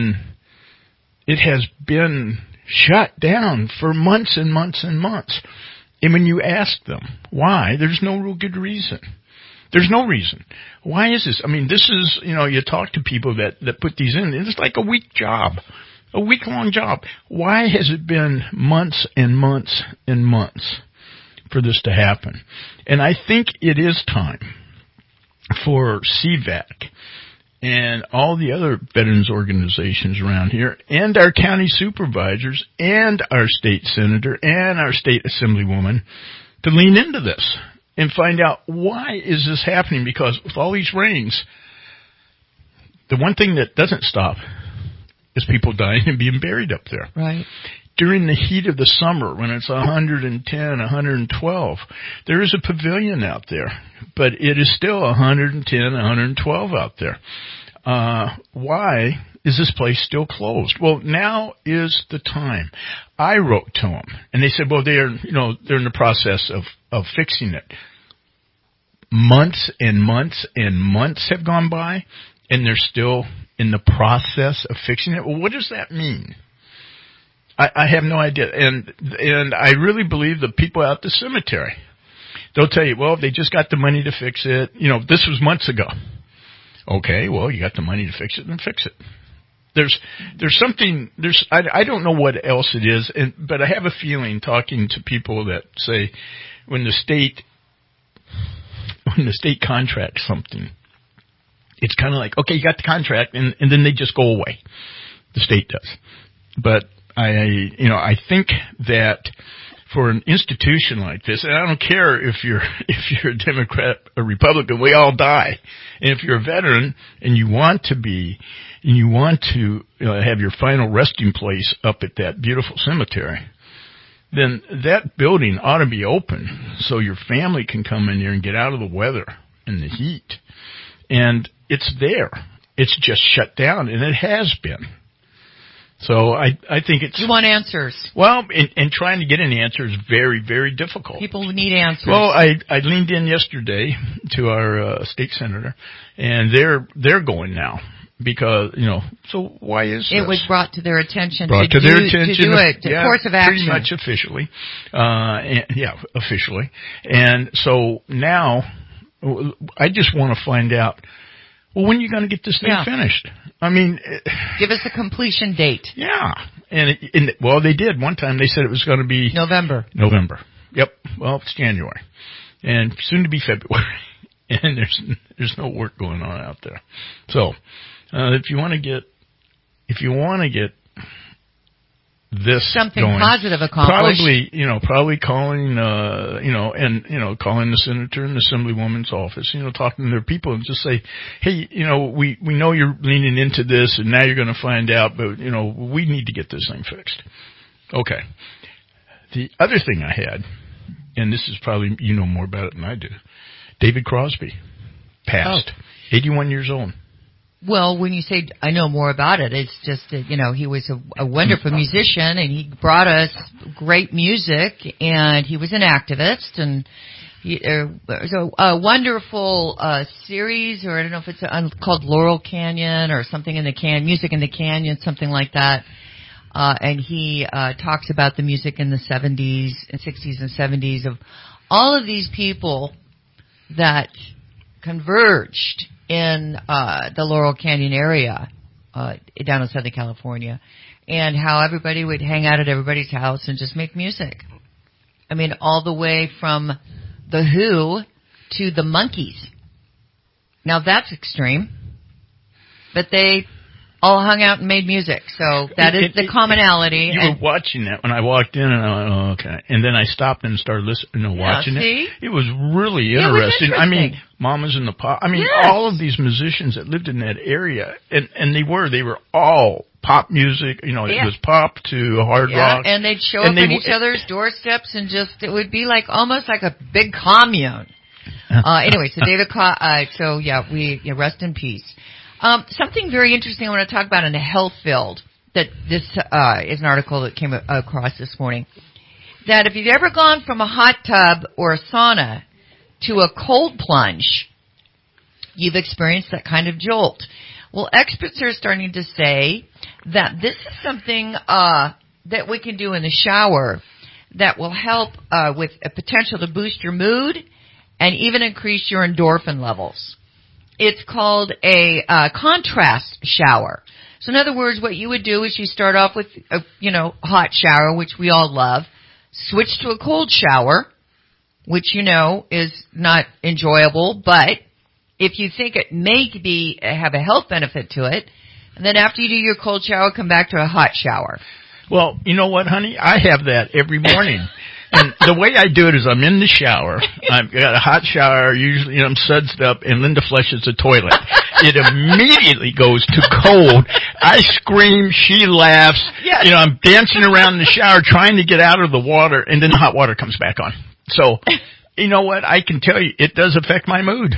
been shut down for months and months and months. And when you ask them why, there's no real good reason. There's no reason. Why is this? I mean, this is, you talk to people that put these in, it's like a week-long job. Why has it been months and months and months for this to happen? And I think it is time for CVAC and all the other veterans organizations around here and our county supervisors and our state senator and our state assemblywoman to lean into this and find out why is this happening, because with all these rains, the one thing that doesn't stop is people dying and being buried up there. Right. During the heat of the summer, when it's 110, 112, there is a pavilion out there, but it is still 110, 112 out there. Why is this place still closed? Well, now is the time. I wrote to them, and they said, well, they're in the process of fixing it. Months and months and months have gone by, and they're still in the process of fixing it. Well, what does that mean? I have no idea. And I really believe the people out the cemetery, they'll tell you, well, they just got the money to fix it. This was months ago. Okay, well, you got the money to fix it, then fix it. There's something, I don't know what else it is, but I have a feeling talking to people that say when the state contracts something, it's kind of like, okay, you got the contract, and then they just go away. The state does. But I think that for an institution like this, and I don't care if you're a Democrat or Republican, we all die. And if you're a veteran and you want to have your final resting place up at that beautiful cemetery, then that building ought to be open so your family can come in there and get out of the weather and the heat. And it's there. It's just shut down, and it has been. So I think it's... You want answers. Well, and trying to get an answer is very, very difficult. People need answers. Well, I leaned in yesterday to our state senator, and they're going now. Because, so why is this? It was brought to their attention to do it, yeah, course of action. Pretty much officially. Officially. And so now, I just want to find out, well, when are you going to get this thing finished? I mean... Give us a completion date. Yeah. And they did. One time they said it was going to be... November. Yep. Well, it's January. And soon to be February. And there's no work going on out there. So... if you want to get this something going, positive accomplished, probably calling, calling the senator and the assemblywoman's office, talking to their people and just say, hey, we know you're leaning into this and now you're going to find out, but we need to get this thing fixed. Okay. The other thing I had, and this is probably, more about it than I do, David Crosby passed, 81 years old. Well, when you say I know more about it, it's just that, he was a wonderful musician, and he brought us great music, and he was an activist, and there's a wonderful series, or I don't know if it's called Laurel Canyon or something in the Music in the Canyon, something like that. And he talks about the music in the 70s and 60s and 70s of all of these people that converged in the Laurel Canyon area down in Southern California, and how everybody would hang out at everybody's house and just make music. I mean, all the way from The Who to the Monkees. Now that's extreme, but they all hung out and made music, so that is the commonality. You were watching that when I walked in, and I went, oh, okay. And then I stopped and started listening and watching it. It was really interesting. I mean, Mamas and the Pop. I mean, all of these musicians that lived in that area, and they were all pop music. It was pop to hard rock. And they'd show up on each other's doorsteps, and it would be like almost like a big commune. Anyway, so David, we rest in peace. Something very interesting I want to talk about in the health field, that this is an article that came across this morning, that if you've ever gone from a hot tub or a sauna to a cold plunge, you've experienced that kind of jolt. Well, experts are starting to say that this is something that we can do in the shower that will help with a potential to boost your mood and even increase your endorphin levels. It's called a contrast shower. So in other words, what you would do is you start off with a hot shower, which we all love, switch to a cold shower, which is not enjoyable, but if you think it may have a health benefit to it, and then after you do your cold shower, come back to a hot shower. Well, you know what, honey? I have that every morning. And the way I do it is I'm in the shower. I've got a hot shower. Usually, I'm sudsed up, and Linda flushes the toilet. It immediately goes to cold. I scream. She laughs. Yes. I'm dancing around the shower trying to get out of the water, and then the hot water comes back on. So, you know what? I can tell you, it does affect my mood.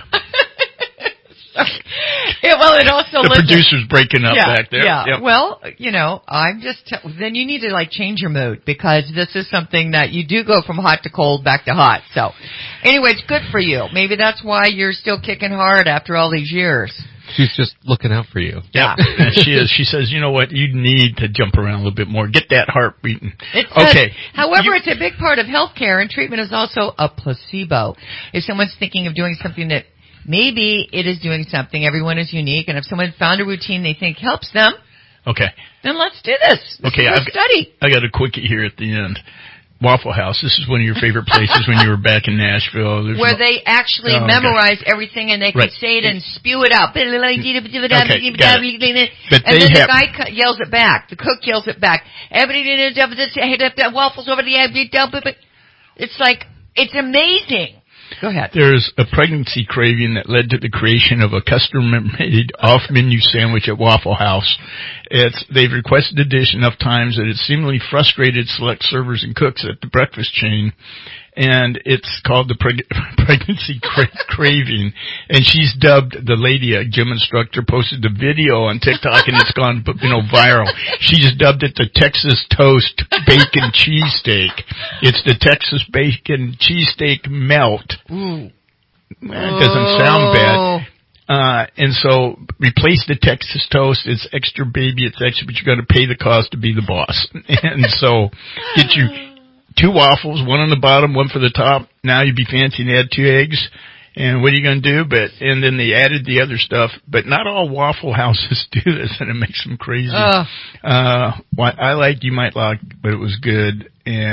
It also the producer's breaking up back there. Yeah. Yep. Well, I'm just then you need to change your mood, because this is something that you do go from hot to cold back to hot. So, anyway, it's good for you. Maybe that's why you're still kicking hard after all these years. She's just looking out for you. Yeah, she is. She says, you know what? You need to jump around a little bit more. Get that heart beating. Okay. However, it's a big part of healthcare, and treatment is also a placebo. If someone's thinking of doing something that maybe it is doing something, everyone is unique, and if someone found a routine they think helps them, then let's do this. Let's do a study. I got a quickie here at the end. Waffle House. This is one of your favorite places when you were back in Nashville. Where they actually memorize everything, and they can say it and spew it out. Okay, got it. And then the guy yells it back. The cook yells it back. Everybody waffles over the egg. It's like, it's amazing. Go ahead. There's a pregnancy craving that led to the creation of a custom-made off-menu sandwich at Waffle House. They've requested the dish enough times that it seemingly frustrated select servers and cooks at the breakfast chain. And it's called the pregnancy craving. And she's dubbed the lady, a gym instructor, posted the video on TikTok, and it's gone, viral. She's dubbed it the Texas Toast Bacon Cheesesteak. It's the Texas Bacon Cheesesteak Melt. Ooh. It doesn't sound bad. And so replace the Texas Toast. It's extra, baby. It's extra, but you got to pay the cost to be the boss. And so get you 2 waffles, 1 on the bottom, 1 for the top. Now you'd be fancy and add 2 eggs. And what are you going to do? And then they added the other stuff. But not all Waffle Houses do this, and it makes them crazy. I like You Might Like, but it was good.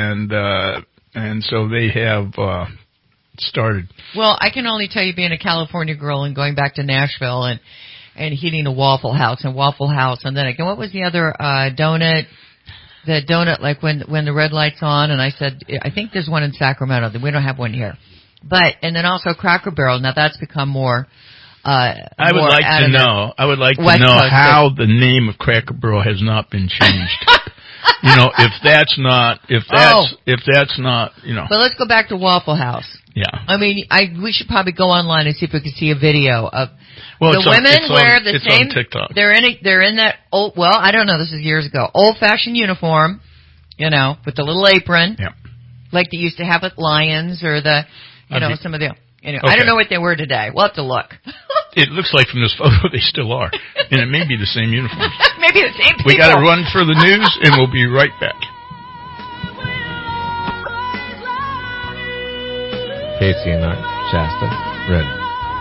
And so they have started. Well, I can only tell you, being a California girl and going back to Nashville and hitting a Waffle House, and then again, what was the other donut? The donut, like when the red light's on, and I said, I think there's one in Sacramento. We don't have one here. And then also Cracker Barrel. Now that's become more. I would like to know how the name of Cracker Barrel has not been changed. You know, if that's not, you know. But let's go back to Waffle House. Yeah. I mean, we should probably go online and see if we can see a video of the women wear the same. On TikTok. They're in that old. Well, I don't know. This is years ago. Old-fashioned uniform, you know, with the little apron, like they used to have at Lions or some of the. Anyway, I don't know what they were today. We'll have to look. It looks like from this photo they still are, and it may be the same uniform. Maybe the same people. We got to run for the news, and we'll be right back. KCNR, Shasta, ready.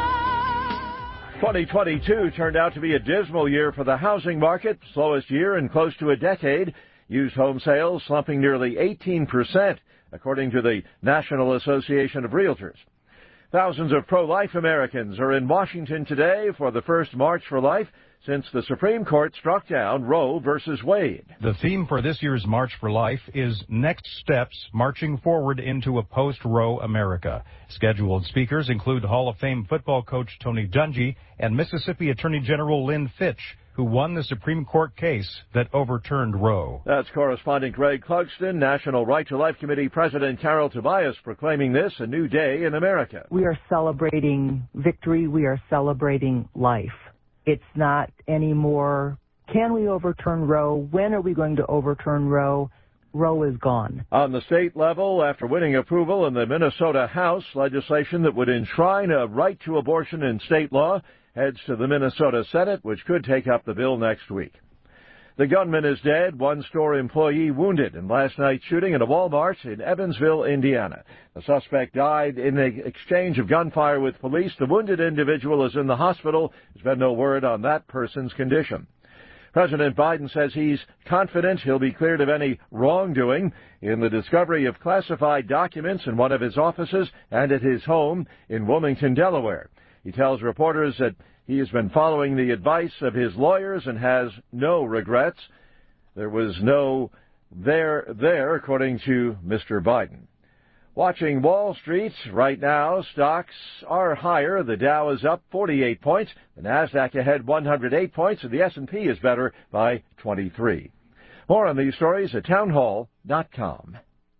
2022 turned out to be a dismal year for the housing market, slowest year in close to a decade. Used home sales slumping nearly 18%, according to the National Association of Realtors. Thousands of pro-life Americans are in Washington today for the first March for Life since the Supreme Court struck down Roe versus Wade. The theme for this year's March for Life is Next Steps, Marching Forward into a Post-Roe America. Scheduled speakers include Hall of Fame football coach Tony Dungy and Mississippi Attorney General Lynn Fitch, who won the Supreme Court case that overturned Roe. That's correspondent Greg Clugston, National Right to Life Committee President Carol Tobias proclaiming this a new day in America. We are celebrating victory. We are celebrating life. It's not anymore, can we overturn Roe? When are we going to overturn Roe? Roe is gone. On the state level, after winning approval in the Minnesota House, legislation that would enshrine a right to abortion in state law heads to the Minnesota Senate, which could take up the bill next week. The gunman is dead, one store employee wounded in last night's shooting at a Walmart in Evansville, Indiana. The suspect died in an exchange of gunfire with police. The wounded individual is in the hospital. There's been no word on that person's condition. President Biden says he's confident he'll be cleared of any wrongdoing in the discovery of classified documents in one of his offices and at his home in Wilmington, Delaware. He tells reporters that he has been following the advice of his lawyers and has no regrets. There was no there, according to Mr. Biden. Watching Wall Street right now, stocks are higher. The Dow is up 48 points. The Nasdaq ahead 108 points, and the S&P is better by 23. More on these stories at townhall.com.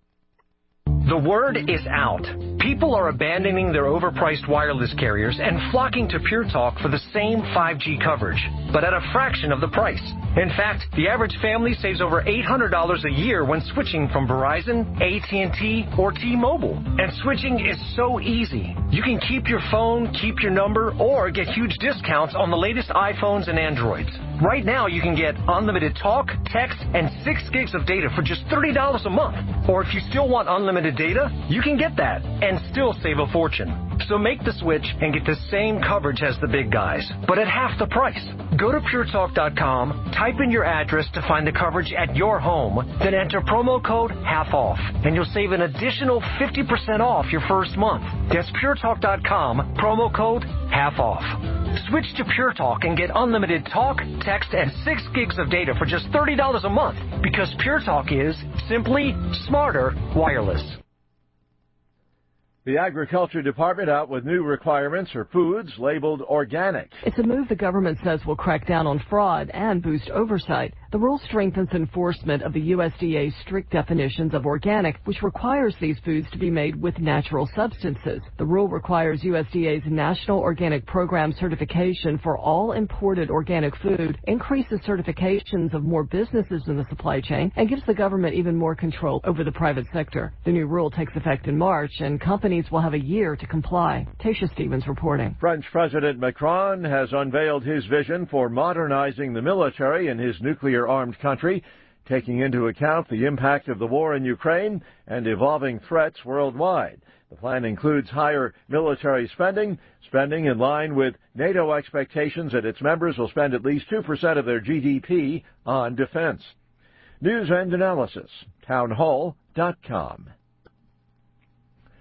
The word is out. People are abandoning their overpriced wireless carriers and flocking to Pure Talk for the same 5G coverage, but at a fraction of the price. In fact, the average family saves over $800 a year when switching from Verizon, AT&T, or T-Mobile. And switching is so easy. You can keep your phone, keep your number, or get huge discounts on the latest iPhones and Androids. Right now, you can get unlimited talk, text, and 6 gigs of data for just $30 a month. Or if you still want unlimited data, you can get that and still save a fortune. So make the switch and get the same coverage as the big guys, but at half the price. Go to puretalk.com, type in your address to find the coverage at your home, then enter promo code HALF-OFF, and you'll save an additional 50% off your first month. That's puretalk.com, promo code HALF-OFF. Switch to Pure Talk and get unlimited talk, text, and 6 gigs of data for just $30 a month, because Pure Talk is simply smarter wireless. The Agriculture Department out with new requirements for foods labeled organic. It's a move the government says will crack down on fraud and boost oversight. The rule strengthens enforcement of the USDA's strict definitions of organic, which requires these foods to be made with natural substances. The rule requires USDA's National Organic Program certification for all imported organic food, increases certifications of more businesses in the supply chain, and gives the government even more control over the private sector. The new rule takes effect in March, and companies will have a year to comply. Tasha Stevens reporting. French President Macron has unveiled his vision for modernizing the military in his nuclear-armed country, taking into account the impact of the war in Ukraine and evolving threats worldwide. The plan includes higher military spending in line with NATO expectations that its members will spend at least 2% of their GDP on defense. News and analysis, townhall.com.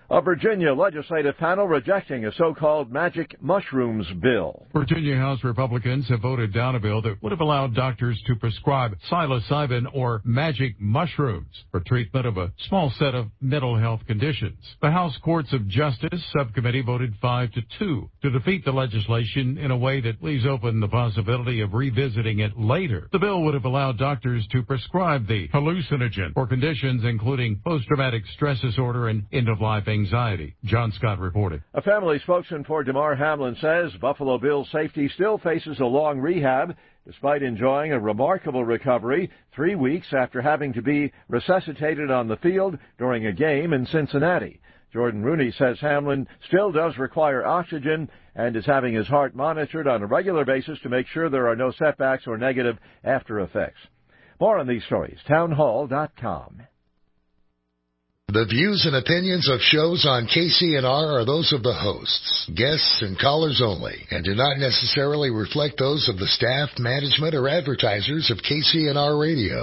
A Virginia legislative panel rejecting a so-called magic mushrooms bill. Virginia House Republicans have voted down a bill that would have allowed doctors to prescribe psilocybin or magic mushrooms for treatment of a small set of mental health conditions. The House Courts of Justice subcommittee voted 5-2 to defeat the legislation in a way that leaves open the possibility of revisiting it later. The bill would have allowed doctors to prescribe the hallucinogen for conditions including post-traumatic stress disorder and end-of-life anxiety. John Scott reported. A family spokesman for DeMar Hamlin says Buffalo Bill's safety still faces a long rehab, despite enjoying a remarkable recovery 3 weeks after having to be resuscitated on the field during a game in Cincinnati. Jordan Rooney says Hamlin still does require oxygen and is having his heart monitored on a regular basis to make sure there are no setbacks or negative after effects. More on these stories, townhall.com. The views and opinions of shows on KCNR are those of the hosts, guests, and callers only, and do not necessarily reflect those of the staff, management, or advertisers of KCNR Radio.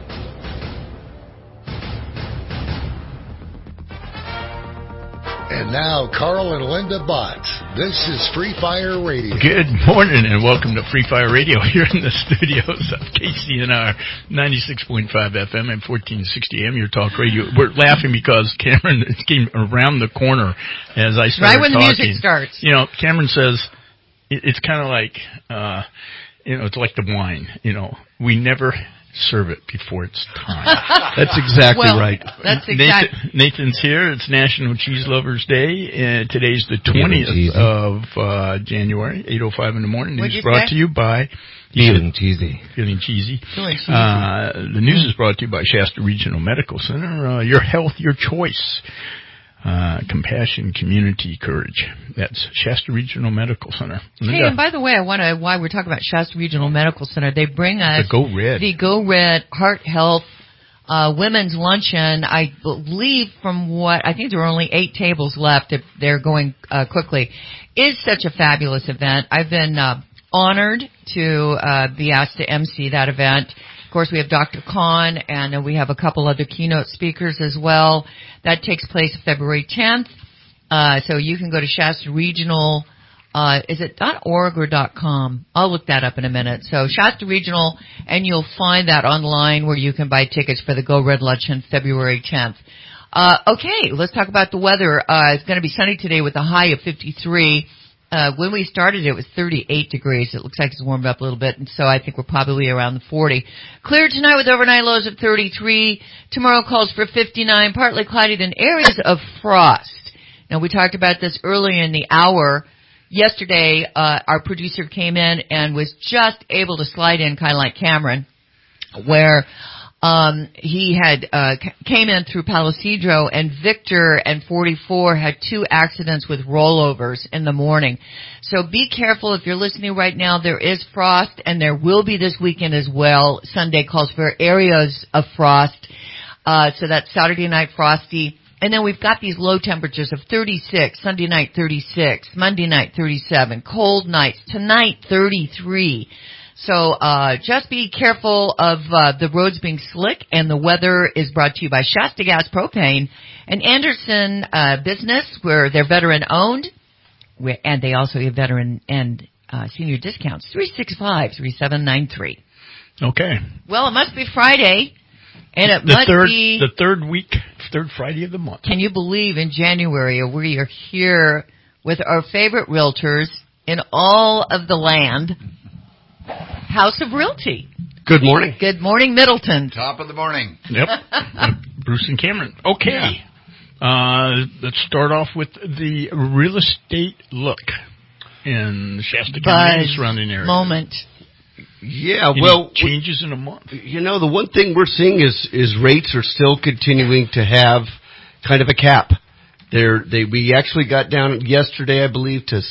And now, Carl and Linda Bott. This is Free Fire Radio. Good morning and welcome to Free Fire Radio here in the studios of KCNR 96.5 FM and 1460 AM, your talk radio. We're laughing because Cameron came around the corner as I started right when talking. The music starts. You know, Cameron says it's kind of like, it's like the wine. You know, we never serve it before it's time. That's exactly right. That's exactly. Nathan's here. It's National Cheese Lovers Day, and today's the 20th of January, 8:05 in the morning. News brought to you by Feeling Cheesy. Feeling Cheesy. The news is brought to you by Shasta Regional Medical Center. Your health, your choice. Compassion, community, courage. That's Shasta Regional Medical Center. Hey, and by the way, while we're talking about Shasta Regional Medical Center, they bring us the Go Red Heart Health Women's Luncheon. I believe I think there are only 8 tables left. If they're going quickly. It's such a fabulous event. I've been honored to be asked to MC that event. Of course, we have Dr. Khan, and we have a couple other keynote speakers as well. That takes place February 10th. So you can go to Shasta Regional. Is it .org or .com? I'll look that up in a minute. So Shasta Regional, and you'll find that online where you can buy tickets for the Go Red Luncheon February 10th. Okay, let's talk about the weather. It's going to be sunny today with a high of 53. When we started, it was 38 degrees. It looks like it's warmed up a little bit, and so I think we're probably around the 40. Clear tonight with overnight lows of 33. Tomorrow calls for 59, partly cloudy, then areas of frost. Now, we talked about this earlier in the hour. Yesterday, our producer came in and was just able to slide in, kind of like Cameron, where he had came in through Palo Cedro, and Victor and 44 had 2 accidents with rollovers in the morning. So be careful if you're listening right now. There is frost, and there will be this weekend as well. Sunday calls for areas of frost. So that's Saturday night frosty. And then we've got these low temperatures of 36, Sunday night 36, Monday night 37, cold nights, tonight 33. So just be careful of the roads being slick, and the weather is brought to you by Shasta Gas Propane and Anderson Business, where they're veteran-owned, and they also have veteran and senior discounts, 365-3793. Okay. Well, it must be Friday, and it must be the third Friday of the month. Can you believe in January we are here with our favorite realtors in all of the land, House of Realty. Good morning. Good morning, Middleton. Top of the morning. Yep. Bruce and Cameron. Okay. Yeah. Let's start off with the real estate look in the Shasta County and surrounding area. Moment. Yeah, changes in a month. You know, the one thing we're seeing is rates are still continuing to have kind of a cap. We actually got down yesterday, I believe, to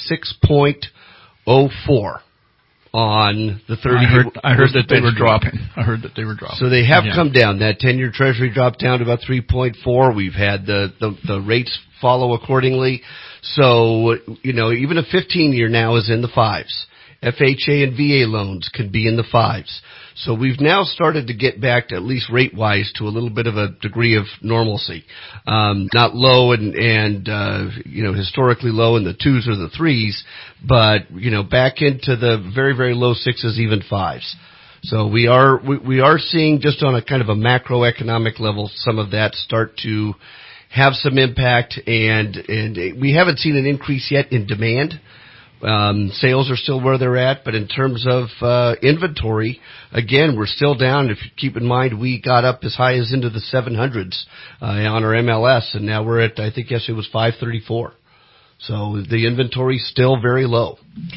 6.04. On the 30. I heard that they were dropping. So they have come down. That 10-year Treasury dropped down to about 3.4. We've had the rates follow accordingly. So, even a 15-year now is in the 5s. FHA and VA loans can be in the 5s. So we've now started to get back to, at least rate-wise, to a little bit of a degree of normalcy. Not low and historically low in the 2s or the 3s, but, back into the very, very low 6s, even 5s. So we are seeing, just on a kind of a macroeconomic level, some of that start to have some impact, and we haven't seen an increase yet in demand. Sales are still where they're at, but in terms of inventory, again, we're still down. If you keep in mind, we got up as high as into the 700s on our MLS, and now we're at, I think yesterday was 534. So the inventory's still very low.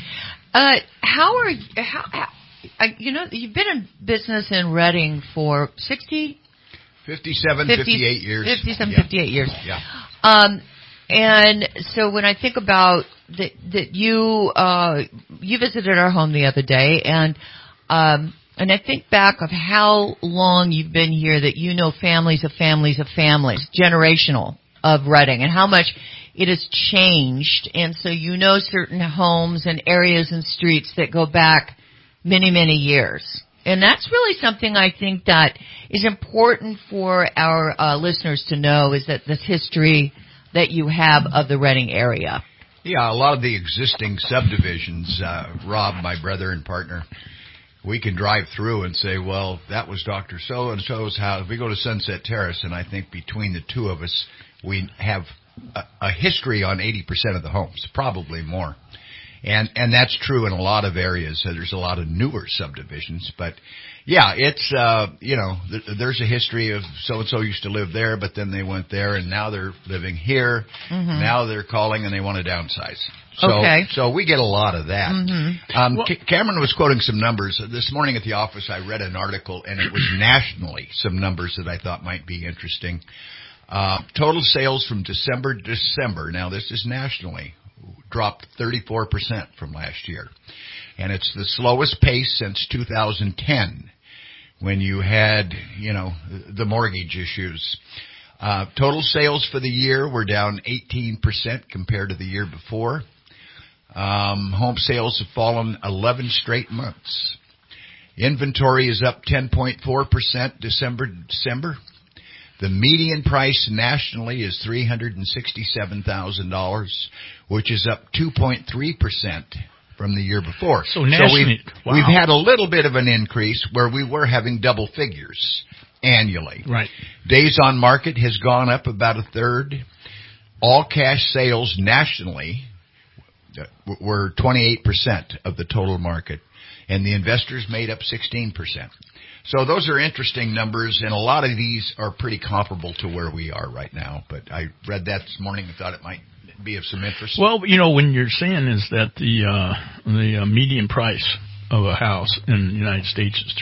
You've been in business in Reading for 58 years. 58 years. Yeah. And so when I think about that you visited our home the other day, and I think back of how long you've been here, that families of families of families, generational, of Reading, and how much it has changed. And so certain homes and areas and streets that go back many, many years. And that's really something I think that is important for our listeners to know, is that this history that you have of the Reading area. Yeah, a lot of the existing subdivisions, Rob, my brother and partner, we can drive through and say, well, that was Dr. So-and-so's house. We go to Sunset Terrace, and I think between the two of us, we have a history on 80% of the homes, probably more. And that's true in a lot of areas. There's a lot of newer subdivisions, but yeah, it's, there's a history of so-and-so used to live there, but then they went there and now they're living here. Mm-hmm. Now they're calling and they want to downsize. So we get a lot of that. Mm-hmm. Cameron was quoting some numbers. This morning at the office, I read an article, and it was nationally, some numbers that I thought might be interesting. Total sales from December to December, now this is nationally, dropped 34% from last year. And it's the slowest pace since 2010, when you had, the mortgage issues. Total sales for the year were down 18% compared to the year before. Home sales have fallen 11 straight months. Inventory is up 10.4% December to December. The median price nationally is $367,000, which is up 2.3% from the year before. So nationally, we've had a little bit of an increase where we were having double figures annually. Right. Days on market has gone up about a third. All cash sales nationally were 28% of the total market, and the investors made up 16%. So those are interesting numbers, and a lot of these are pretty comparable to where we are right now. But I read that this morning and thought it might be of some interest. Well, when you're saying is that the median price of a house in the United States is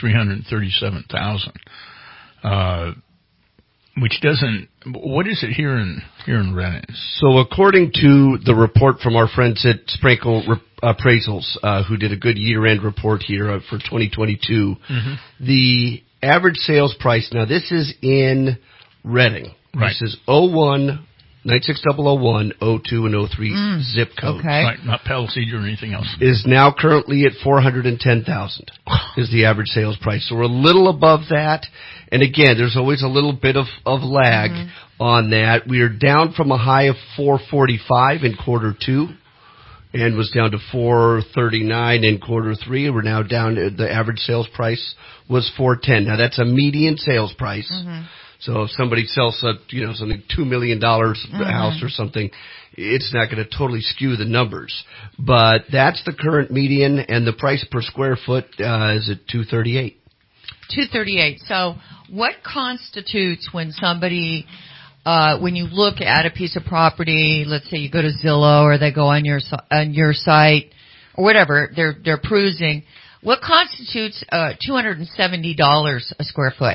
$337,000, which doesn't. What is it here in Reading? So according to the report from our friends at Sprinkle Appraisals, who did a good year-end report here for 2022, mm-hmm. the average sales price, now this is in Reading. Right. This is 01, 96001, 02, and 03 zip codes. Okay. Right, not Palisade or anything else. Is now currently at $410,000 is the average sales price. So we're a little above that. And again, there's always a little bit of lag on that. We are down from a high of 445 in quarter 2 and was down to 439 in quarter 3. We're now down to the average sales price was 410. Now that's a median sales price. Mm-hmm. So if somebody sells something $2 million a house or something, it's not going to totally skew the numbers. But that's the current median, and the price per square foot is at $238. $238. So what constitutes when somebody, when you look at a piece of property, let's say you go to Zillow or they go on your site or whatever, they're perusing, what constitutes $270 a square foot?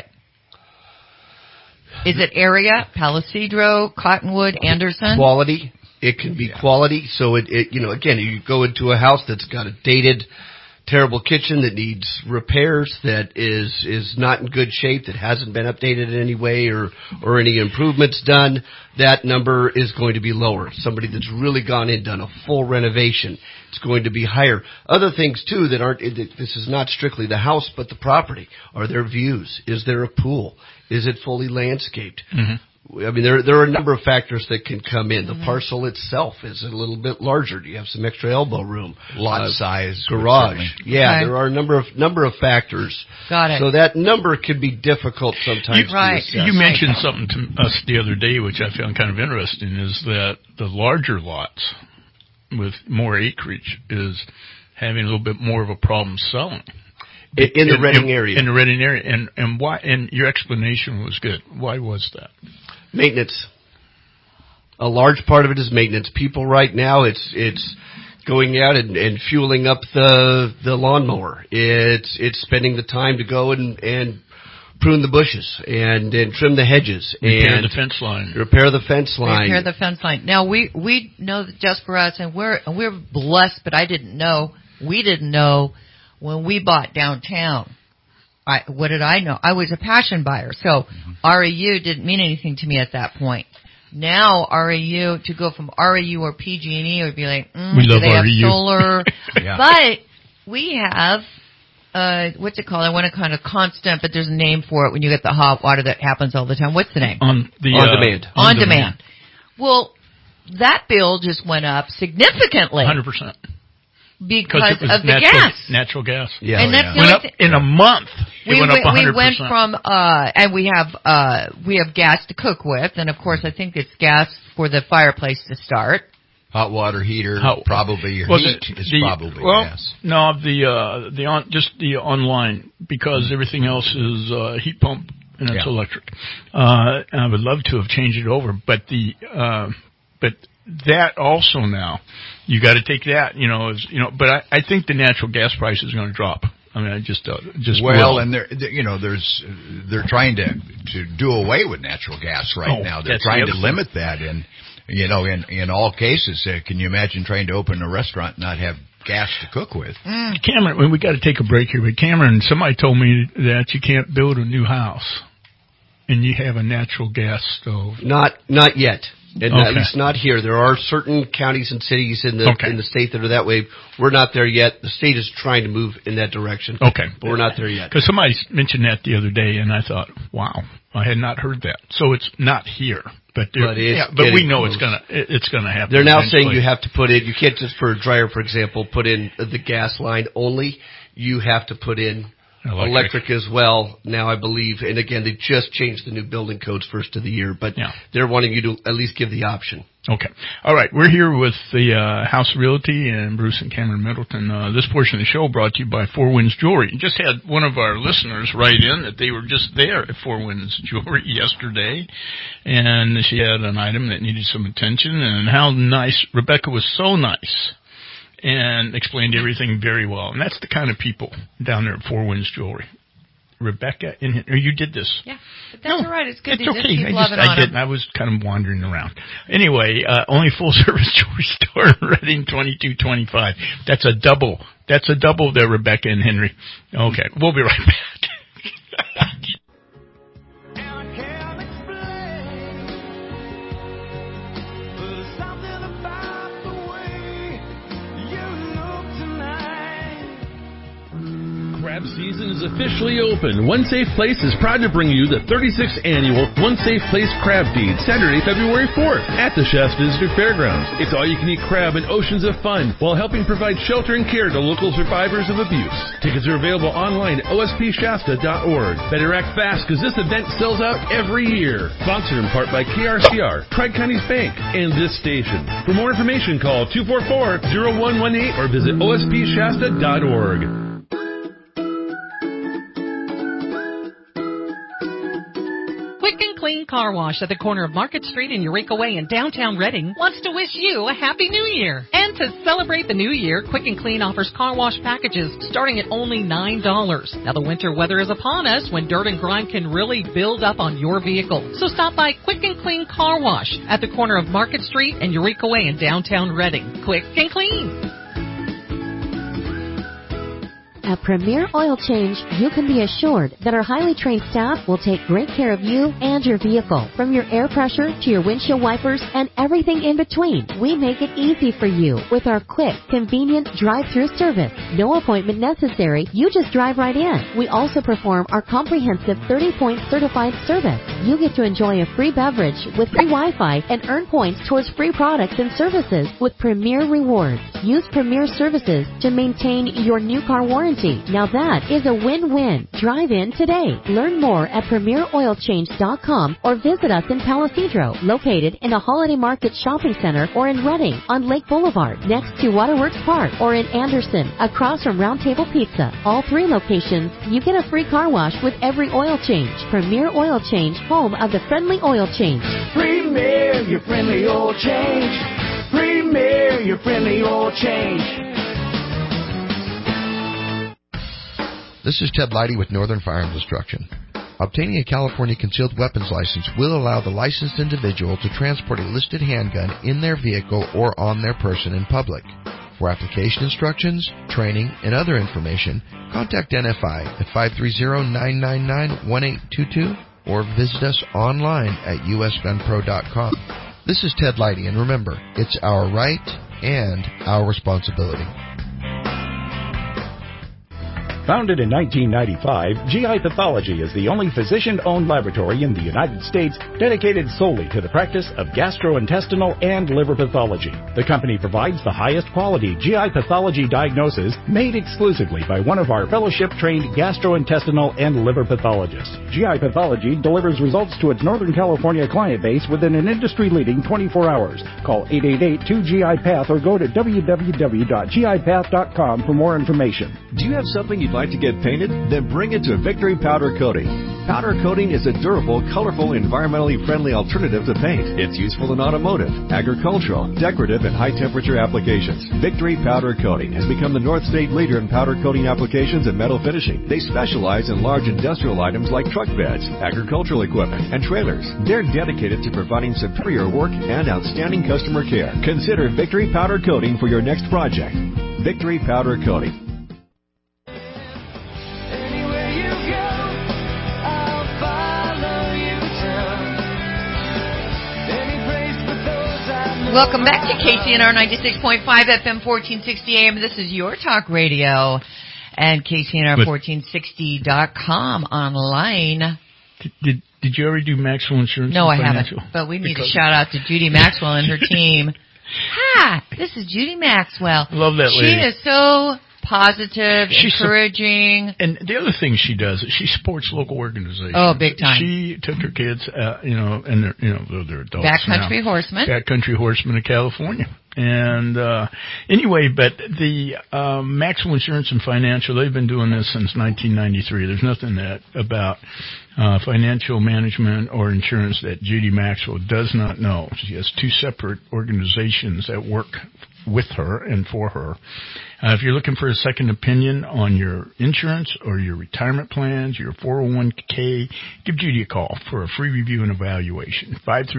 Is it area, Palisadro, Cottonwood, Anderson? Quality. It can be quality. So it again, you go into a house that's got a dated terrible kitchen that needs repairs, that is not in good shape, that hasn't been updated in any way or any improvements done, that number is going to be lower. Somebody that's really gone in, done a full renovation, it's going to be higher. Other things, too, that aren't, this is not strictly the house, but the property. Are there views? Is there a pool? Is it fully landscaped? Mm-hmm. I mean, there are a number of factors that can come in. The parcel itself is a little bit larger. Do you have some extra elbow room? Lot size. Garage. Yeah, there are a number of factors. Got it. So that number can be difficult sometimes to assess. You mentioned something to us the other day, which I found kind of interesting, is that the larger lots with more acreage is having a little bit more of a problem selling. In the Reading area. In the Reading area. And why? And your explanation was good. Why was that? Maintenance. A large part of it is maintenance. People right now, it's going out and fueling up the lawnmower. It's spending the time to go and prune the bushes and trim the hedges. Repair the fence line. Repair the fence line. Repair the fence line. Now, we know that just for us, and we're blessed, but we didn't know when we bought downtown. What did I know? I was a passion buyer, so REU didn't mean anything to me at that point. Now REU, to go from REU or PG&E would be like, we love do they REU. have solar? Yeah. But we have, what's it called? I want to kind of constant, but there's a name for it when you get the hot water that happens all the time. What's the name? On demand. On demand. Well, that bill just went up significantly. 100%. Because it was of the gas. Natural gas. Yeah. And that's went up in a month. It went up 100%. We went from, and we have gas to cook with, and of course I think it's gas for the fireplace to start. Hot water heater, probably your heat is probably gas. No, just the online, because everything else is heat pump and it's electric. I would love to have changed it over, but that also now, you got to take that, but I think the natural gas price is going to drop. I mean, I just well, and they're trying to do away with natural gas right now. They're trying to limit that, and in all cases, can you imagine trying to open a restaurant and not have gas to cook with? Cameron, we got to take a break here, but Cameron, somebody told me that you can't build a new house and you have a natural gas stove. Not yet. And at least not here. There are certain counties and cities in the state that are that way. We're not there yet. The state is trying to move in that direction. Okay. But we're not there yet. Because somebody mentioned that the other day, and I thought, wow, I had not heard that. So it's not here. But we know close. it's gonna happen. They're now saying you have to put in, you can't just for a dryer, for example, put in the gas line only. You have to put in electric as well now, I believe. And again, they just changed the new building codes first of the year, but they're wanting you to at least give the option. Okay. All right. We're here with the House Realty and Bruce and Cameron Middleton. This portion of the show brought to you by Four Winds Jewelry. Just had one of our listeners write in that they were just there at Four Winds Jewelry yesterday, and she had an item that needed some attention, and how nice. Rebecca was so nice and explained everything very well. And that's the kind of people down there at Four Winds Jewelry. Rebecca, you did this. Yeah, but that's all right. It's good. It's okay. I didn't. I was kind of wandering around. Anyway, only full-service jewelry store in Reading, 2225. That's a double there, Rebecca and Henry. Okay, we'll be right back. Crab season is officially open. One Safe Place is proud to bring you the 36th annual One Safe Place Crab Feed, Saturday, February 4th at the Shasta District Fairgrounds. It's all-you-can-eat crab and oceans of fun while helping provide shelter and care to local survivors of abuse. Tickets are available online at ospshasta.org. Better act fast because this event sells out every year. Sponsored in part by KRCR, Tri-Counties Bank, and this station. For more information, call 244-0118 or visit ospshasta.org. Quick and Clean Car Wash at the corner of Market Street and Eureka Way in downtown Reading wants to wish you a Happy New Year. And to celebrate the new year, Quick and Clean offers car wash packages starting at only $9. Now the winter weather is upon us when dirt and grime can really build up on your vehicle. So stop by Quick and Clean Car Wash at the corner of Market Street and Eureka Way in downtown Reading. Quick and Clean. At Premier Oil Change, you can be assured that our highly trained staff will take great care of you and your vehicle. From your air pressure to your windshield wipers and everything in between, we make it easy for you with our quick, convenient drive-through service. No appointment necessary. You just drive right in. We also perform our comprehensive 30-point certified service. You get to enjoy a free beverage with free Wi-Fi and earn points towards free products and services with Premier Rewards. Use Premier services to maintain your new car warranty. Now that is a win-win. Drive in today. Learn more at PremierOilChange.com or visit us in Palisadro, located in the Holiday Market Shopping Center, or in Redding on Lake Boulevard, next to Waterworks Park, or in Anderson, across from Round Table Pizza. All 3 locations, you get a free car wash with every oil change. Premier Oil Change, home of the friendly oil change. Premier, your friendly oil change. Premier, your friendly oil change. This is Ted Leidy with Northern Firearms Destruction. Obtaining a California concealed weapons license will allow the licensed individual to transport a listed handgun in their vehicle or on their person in public. For application instructions, training, and other information, contact NFI at 530-999-1822 or visit us online at usgunpro.com. This is Ted Leidy, and remember, it's our right and our responsibility. Founded in 1995, GI Pathology is the only physician-owned laboratory in the United States dedicated solely to the practice of gastrointestinal and liver pathology. The company provides the highest quality GI pathology diagnosis made exclusively by one of our fellowship-trained gastrointestinal and liver pathologists. GI Pathology delivers results to its Northern California client base within an industry-leading 24 hours. Call 888-2GI-PATH or go to www.gipath.com for more information. Do you have something you'd like to get painted? Then bring it to Victory Powder Coating. Powder coating is a durable, colorful, environmentally friendly alternative to paint. It's useful in automotive, agricultural, decorative, and high-temperature applications. Victory Powder Coating has become the North State leader in powder coating applications and metal finishing. They specialize in large industrial items like truck beds, agricultural equipment, and trailers. They're dedicated to providing superior work and outstanding customer care. Consider Victory Powder Coating for your next project. Victory Powder Coating. Welcome back to KCNR 96.5 FM 1460 AM. This is your talk radio and KCNR1460.com online. Did you ever do Maxwell Insurance? No, I haven't. But we need to shout out to Judy Maxwell and her team. Hi, this is Judy Maxwell. Love that lady. She is so positive, encouraging. And the other thing she does is she supports local organizations. Oh, big time. She took her kids, and they're adults Backcountry Horsemen. Backcountry Horsemen of California. And anyway, but the Maxwell Insurance and Financial, they've been doing this since 1993. There's nothing about financial management or insurance that Judy Maxwell does not know. She has 2 separate organizations that work with her and for her. If you're looking for a second opinion on your insurance or your retirement plans, your 401k, give Judy a call for a free review and evaluation.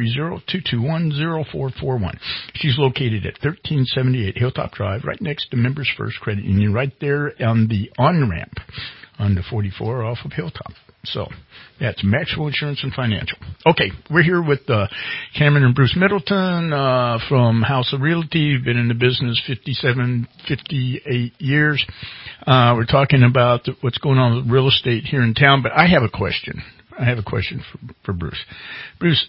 530-221-0441. She's located at 1378 Hilltop Drive, right next to Members First Credit Union, right there on the on-ramp on the 44 off of Hilltop. So that's Maxwell Insurance and Financial. Okay, we're here with Cameron and Bruce Middleton from House of Realty. Been in the business 58 years. We're talking about what's going on with real estate here in town. But I have a question. For Bruce. Bruce,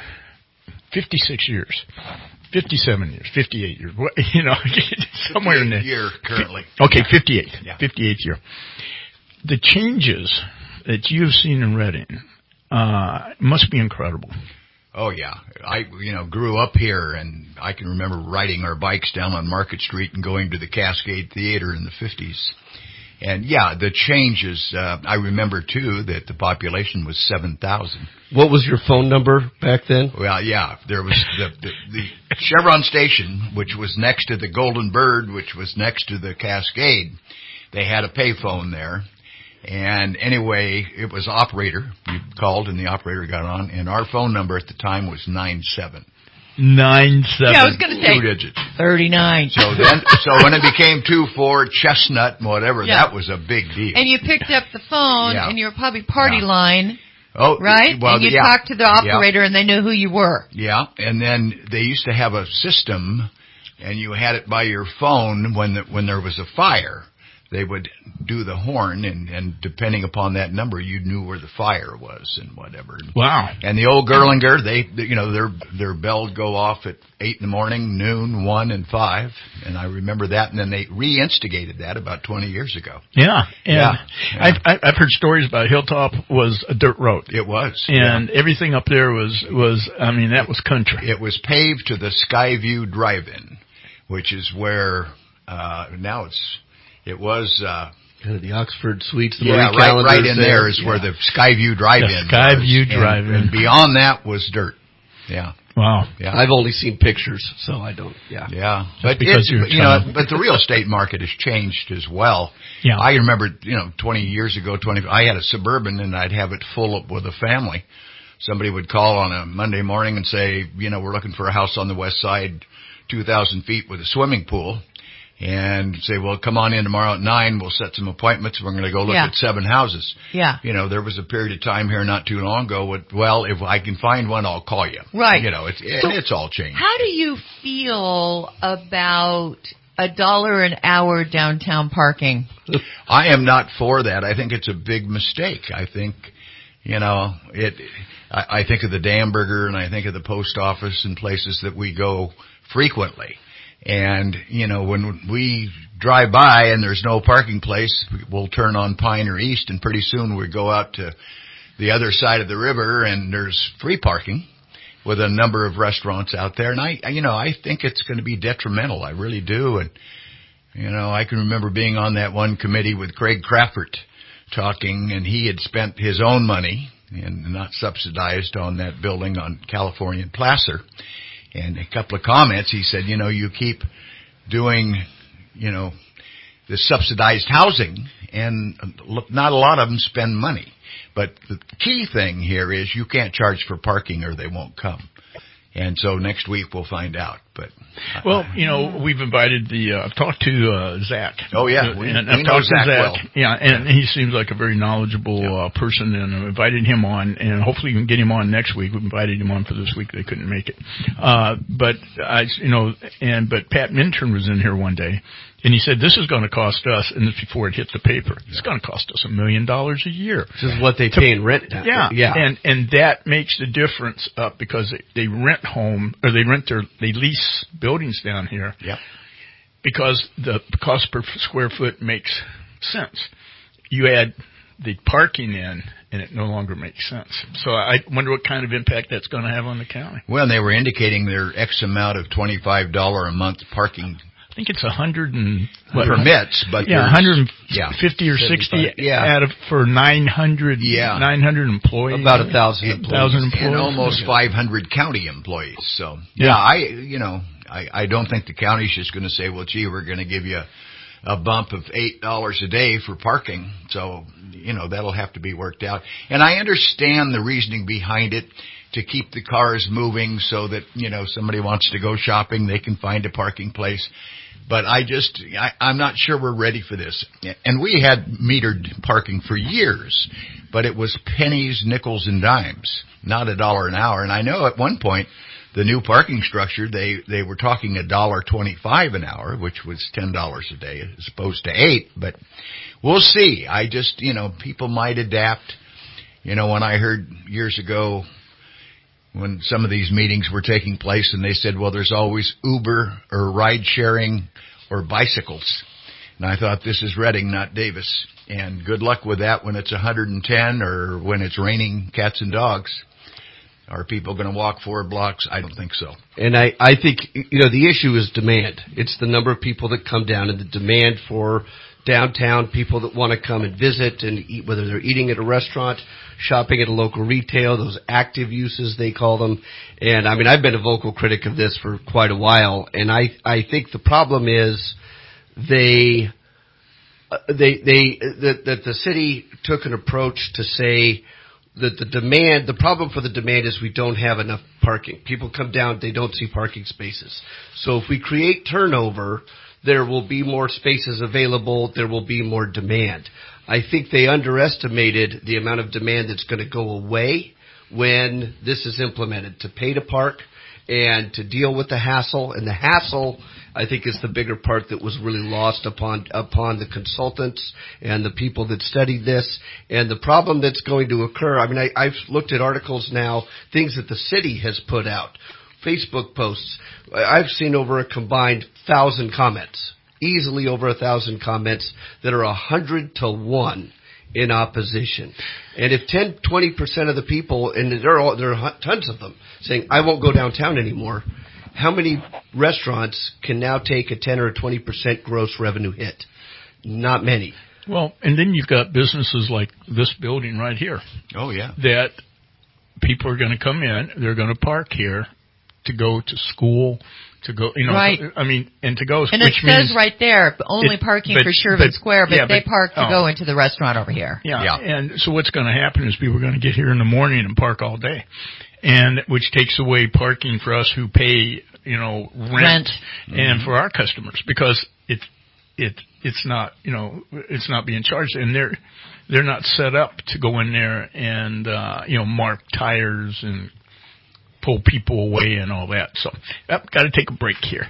56 years. 57 years, 58 years, somewhere in there. Year currently. Okay, 58. Yeah. 58th year. The changes that you've seen in Redding must be incredible. Oh yeah, I grew up here, and I can remember riding our bikes down on Market Street and going to the Cascade Theater in the 50s. And yeah, the changes. I remember too that the population was 7,000. What was your phone number back then? Well, yeah, there was the Chevron station, which was next to the Golden Bird, which was next to the Cascade. They had a payphone there. And anyway, it was operator. You called and the operator got on. And our phone number at the time was 97. 97. Yeah, I was going to say. 2 digits. 39. So when it became 2-4 Chestnut and whatever, that was a big deal. And you picked up the phone, and you were probably party line. Oh, right? Well, and you talked to the operator, and they knew who you were. Yeah, and then they used to have a system, and you had it by your phone when there was a fire. They would do the horn, and depending upon that number, you knew where the fire was and whatever. Wow! And the old Gerlinger, their bell would go off at 8 in the morning, noon, 1, and 5, and I remember that. And then they reinstigated that about 20 years ago. Yeah, and I've heard stories about Hilltop was a dirt road. It was, and everything up there was. I mean, that was country. It was paved to the Skyview Drive-In, which is where now it's. It was kind of the Oxford Suites, the right in there is where the Skyview Drive-In. Skyview Drive-In, and beyond that was dirt. Yeah. Wow. Yeah. I've only seen pictures, so I don't. Yeah. Yeah. But but the real estate market has changed as well. Yeah. I remember 20 years ago, I had a Suburban and I'd have it full up with a family. Somebody would call on a Monday morning and say, we're looking for a house on the west side, 2,000 feet with a swimming pool. And say, well, come on in tomorrow at 9. We'll set some appointments. We're going to go look at 7 houses. Yeah. There was a period of time here not too long ago. Well, if I can find one, I'll call you. Right. It's all changed. How do you feel about $1 an hour downtown parking? I am not for that. I think it's a big mistake. I think, I think of the Damburger and I think of the post office and places that we go frequently. And, when we drive by and there's no parking place, we'll turn on Pioneer East and pretty soon we go out to the other side of the river and there's free parking with a number of restaurants out there. And I think it's going to be detrimental. I really do. And, I can remember being on that one committee with Craig Crafford talking, and he had spent his own money and not subsidized on that building on California and Placer. And a couple of comments, he said, you keep doing, the subsidized housing, and not a lot of them spend money. But the key thing here is you can't charge for parking or they won't come. And so next week we'll find out. But we've invited I've talked to Zach. Oh yeah, we know Zach well. Yeah, and he seems like a very knowledgeable person, and I invited him on, and hopefully we can get him on next week. We invited him on for this week; they couldn't make it. But Pat Minturn was in here one day. And he said, this is going to cost us, and this before it hit the paper, it's going to cost us $1 million a year. This is what they pay in rent. Yeah. And that makes the difference up because they rent they lease buildings down here. Yep. Because the cost per square foot makes sense. You add the parking in, and it no longer makes sense. So I wonder what kind of impact that's going to have on the county. Well, they were indicating their X amount of $25 a month parking. I think it's 100 and permits, but 150 or 60 for 900 employees. About 1,000 employees. And almost 500 county employees. So I don't think the county's just going to say, well, gee, we're going to give you a bump of $8 a day for parking. So, that'll have to be worked out. And I understand the reasoning behind it, to keep the cars moving so that, somebody wants to go shopping, they can find a parking place. But I'm not sure we're ready for this. And we had metered parking for years, but it was pennies, nickels, and dimes, not $1 an hour. And I know at one point, the new parking structure, they were talking $1.25 an hour, which was $10 a day as opposed to $8. But we'll see. People might adapt. When I heard years ago, when some of these meetings were taking place and they said, well, there's always Uber or ride sharing or bicycles. And I thought, this is Redding, not Davis. And good luck with that when it's 110 or when it's raining cats and dogs. Are people going to walk 4 blocks? I don't think so. And I think, the issue is demand. It's the number of people that come down and the demand for downtown, people that want to come and visit and eat, whether they're eating at a restaurant, shopping at a local retail, those active uses they call them. And I've been a vocal critic of this for quite a while, and I think the problem is that the city took an approach to say the demand, the problem for the demand is we don't have enough parking. People come down, they don't see parking spaces. So if we create turnover, there will be more spaces available, there will be more demand. I think they underestimated the amount of demand that's going to go away when this is implemented, to pay to park and to deal with the hassle. And the hassle, I think, is the bigger part that was really lost upon the consultants and the people that studied this. And the problem that's going to occur, I mean, I've looked at articles now, things that the city has put out, Facebook posts. I've seen over a combined 1,000 comments, easily over 1,000 comments that are 100 to 1 in opposition. And if 10-20% of the people, and there are tons of them, saying, I won't go downtown anymore, how many restaurants can now take a 10 or a 20% gross revenue hit? Not many. Well, and then you've got businesses like this building right here. Oh, yeah. That people are going to come in, they're going to park here to go to school, to go, right. I mean, and to go, and which it says means right there, only parking for Sherman Square, but they park to go into the restaurant over here. Yeah. And so what's going to happen is people are going to get here in the morning and park all day, and which takes away parking for us who pay, rent. And for our customers, because it's not, it's not being charged, and they're not set up to go in there and, mark tires and pull people away and all that. So, got to take a break here.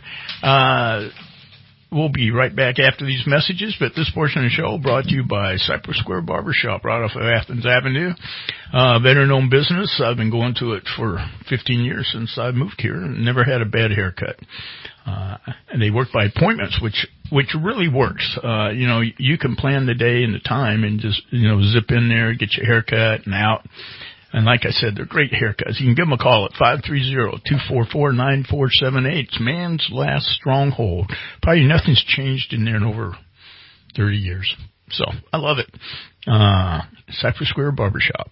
We'll be right back after these messages, but this portion of the show brought to you by Cypress Square Barbershop right off of Athens Avenue. Veteran-owned business. I've been going to it for 15 years since I moved here and never had a bad haircut. And they work by appointments, which really works. You can plan the day and the time and just, zip in there, get your haircut and out. And like I said, they're great haircuts. You can give them a call at 530-244-9478. It's man's last stronghold. Probably nothing's changed in there in over 30 years. So I love it. Cypress Square Barbershop.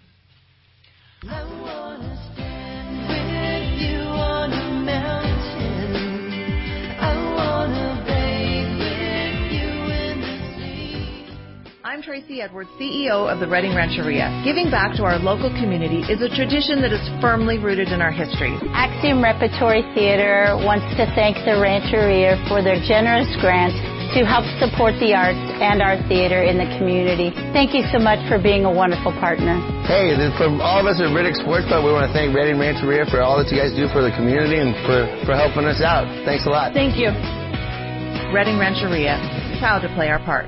I'm Tracy Edwards, CEO of the Reading Rancheria. Giving back to our local community is a tradition that is firmly rooted in our history. Axiom Repertory Theater wants to thank the Rancheria for their generous grant to help support the arts and our theater in the community. Thank you so much for being a wonderful partner. Hey, from all of us at Riddick Sports Club, we want to thank Reading Rancheria for all that you guys do for the community and for helping us out. Thanks a lot. Thank you. Reading Rancheria, proud to play our part.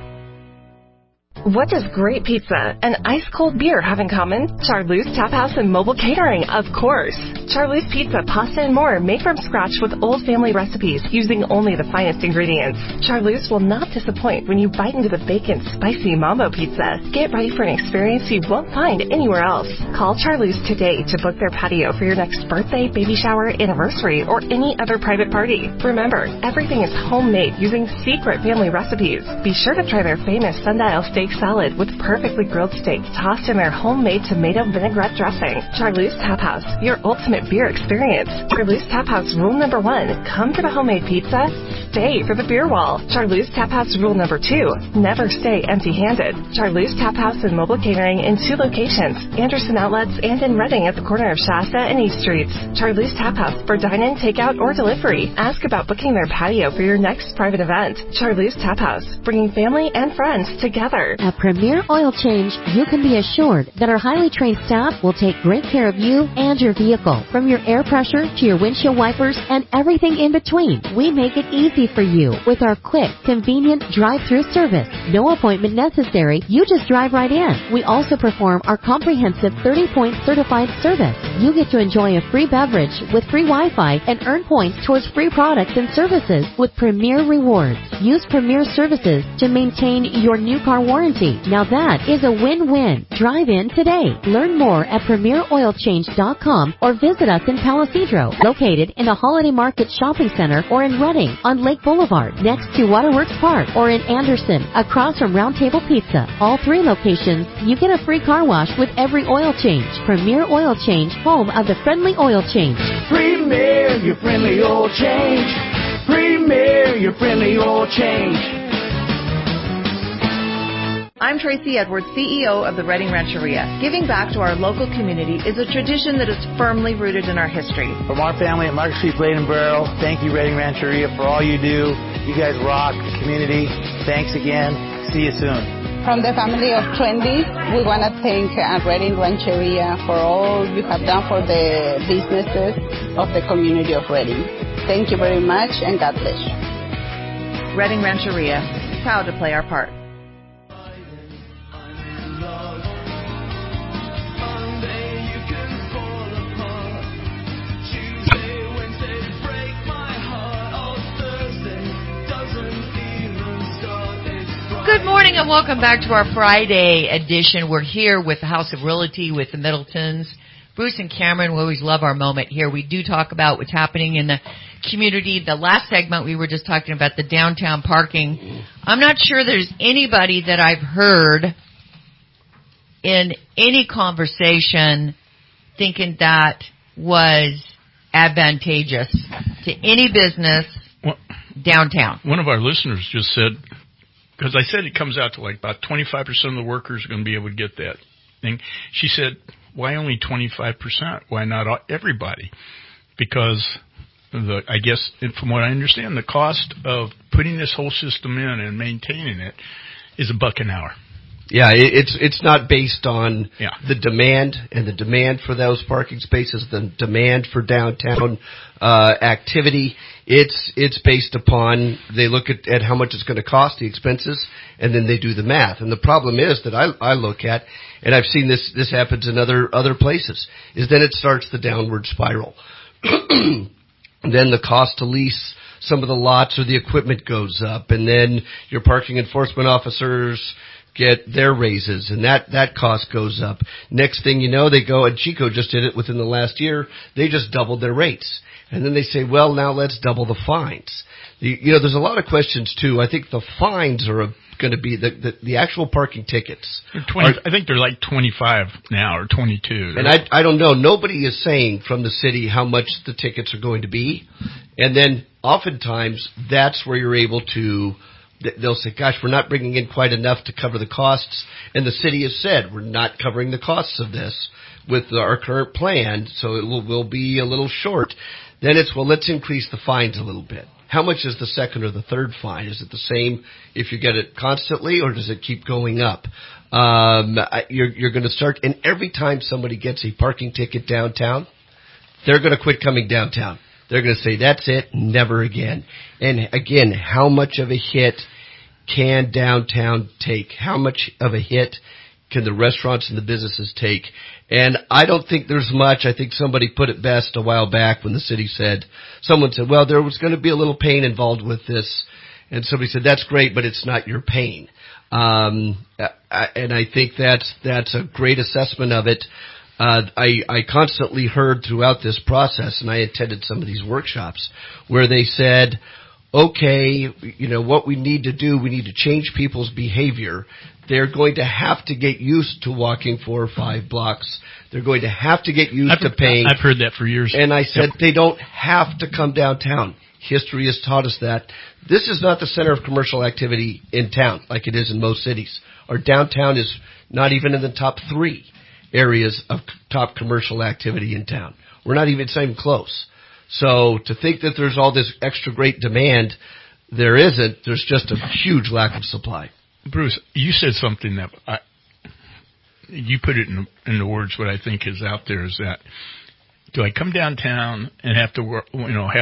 What does great pizza and ice-cold beer have in common? Charlie's Tap House and Mobile Catering, of course. Charlie's Pizza, Pasta, and more made from scratch with old family recipes using only the finest ingredients. Charlie's will not disappoint when you bite into the bacon spicy mambo pizza. Get ready for an experience you won't find anywhere else. Call Charlie's today to book their patio for your next birthday, baby shower, anniversary, or any other private party. Remember, everything is homemade using secret family recipes. Be sure to try their famous sundial steak salad with perfectly grilled steak tossed in their homemade tomato vinaigrette dressing. Charlie's Tap House, your ultimate beer experience. Charlie's Tap House rule number 1, come for the homemade pizza, stay for the beer wall. Charlie's Tap House rule number 2, never stay empty-handed. Charlie's Tap House and Mobile Catering in 2 locations, Anderson Outlets and in Reading at the corner of Shasta and East Streets. Charlie's Tap House for dine-in, takeout, or delivery. Ask about booking their patio for your next private event. Charlie's Tap House, bringing family and friends together. At Premier Oil Change, you can be assured that our highly trained staff will take great care of you and your vehicle. From your air pressure to your windshield wipers and everything in between, we make it easy for you with our quick, convenient drive-through service. No appointment necessary. You just drive right in. We also perform our comprehensive 30-point certified service. You get to enjoy a free beverage with free Wi-Fi and earn points towards free products and services with Premier Rewards. Use Premier Services to maintain your new car warranty. Now that is a win-win. Drive in today. Learn more at PremierOilChange.com or visit us in Palisadro, located in the Holiday Market Shopping Center, or in Reading on Lake Boulevard, next to Waterworks Park, or in Anderson, across from Round Table Pizza. All 3 locations, you get a free car wash with every oil change. Premier Oil Change, home of the friendly oil change. Premier, your friendly oil change. Premier, your friendly oil change. I'm Tracy Edwards, CEO of the Redding Rancheria. Giving back to our local community is a tradition that is firmly rooted in our history. From our family at Market Street Blade and Barrel, thank you, Redding Rancheria, for all you do. You guys rock the community. Thanks again. See you soon. From the family of Trendy, we want to thank Redding Rancheria for all you have done for the businesses of the community of Redding. Thank you very much, and God bless you. Redding Rancheria, proud to play our part. Good morning and welcome back to our Friday edition. We're here with the House of Realty with the Middletons. Bruce and Cameron, we always love our moment here. We do talk about what's happening in the community. The last segment we were just talking about the downtown parking. I'm not sure there's anybody that I've heard in any conversation thinking that was advantageous to any business downtown. One of our listeners just said, because I said it comes out to like about 25% of the workers are going to be able to get that thing. She said, why only 25%? Why not everybody? Because I guess from what I understand, the cost of putting this whole system in and maintaining it is $1 an hour. Yeah, it's not based on the demand, and the demand for those parking spaces, the demand for downtown activity. It's based upon, they look at how much it's going to cost, the expenses, and then they do the math. And the problem is that I look at, and I've seen this happens in other places, is then it starts the downward spiral. Then the cost to lease some of the lots or the equipment goes up, and then your parking enforcement officers get their raises, and that cost goes up. Next thing you know, they go, and Chico just did it within the last year, they just doubled their rates. And then they say, well, now let's double the fines. There's a lot of questions, too. I think the fines are going to be the actual parking tickets. I think they're like 25 now or 22. And I don't know. Nobody is saying from the city how much the tickets are going to be. And then oftentimes that's where you're able to, they'll say, gosh, we're not bringing in quite enough to cover the costs. And the city has said, we're not covering the costs of this with our current plan, so it will be a little short. Then it's, well, let's increase the fines a little bit. How much is the second or the third fine? Is it the same if you get it constantly, or does it keep going up? You're going to start, and every time somebody gets a parking ticket downtown, they're going to quit coming downtown. They're going to say, that's it, never again. And again, how much of a hit can downtown take? How much of a hit can the restaurants and the businesses take? And I don't think there's much. I think somebody put it best a while back when the city said, someone said, well, there was going to be a little pain involved with this. And somebody said, that's great, but it's not your pain. And I think that's a great assessment of it. I constantly heard throughout this process, and I attended some of these workshops, where they said, okay, what we need to do, we need to change people's behavior. They're going to have to get used to walking 4 or 5 blocks. They're going to have to get used to paying. I've heard that for years. And I said, They don't have to come downtown. History has taught us that. This is not the center of commercial activity in town like it is in most cities. Our downtown is not even in the top 3 areas of top commercial activity in town. It's not even close. So to think that there's all this extra great demand, there isn't. There's just a huge lack of supply. Bruce, you said something that you put it in the words. What I think is out there is that, do I come downtown and have to work,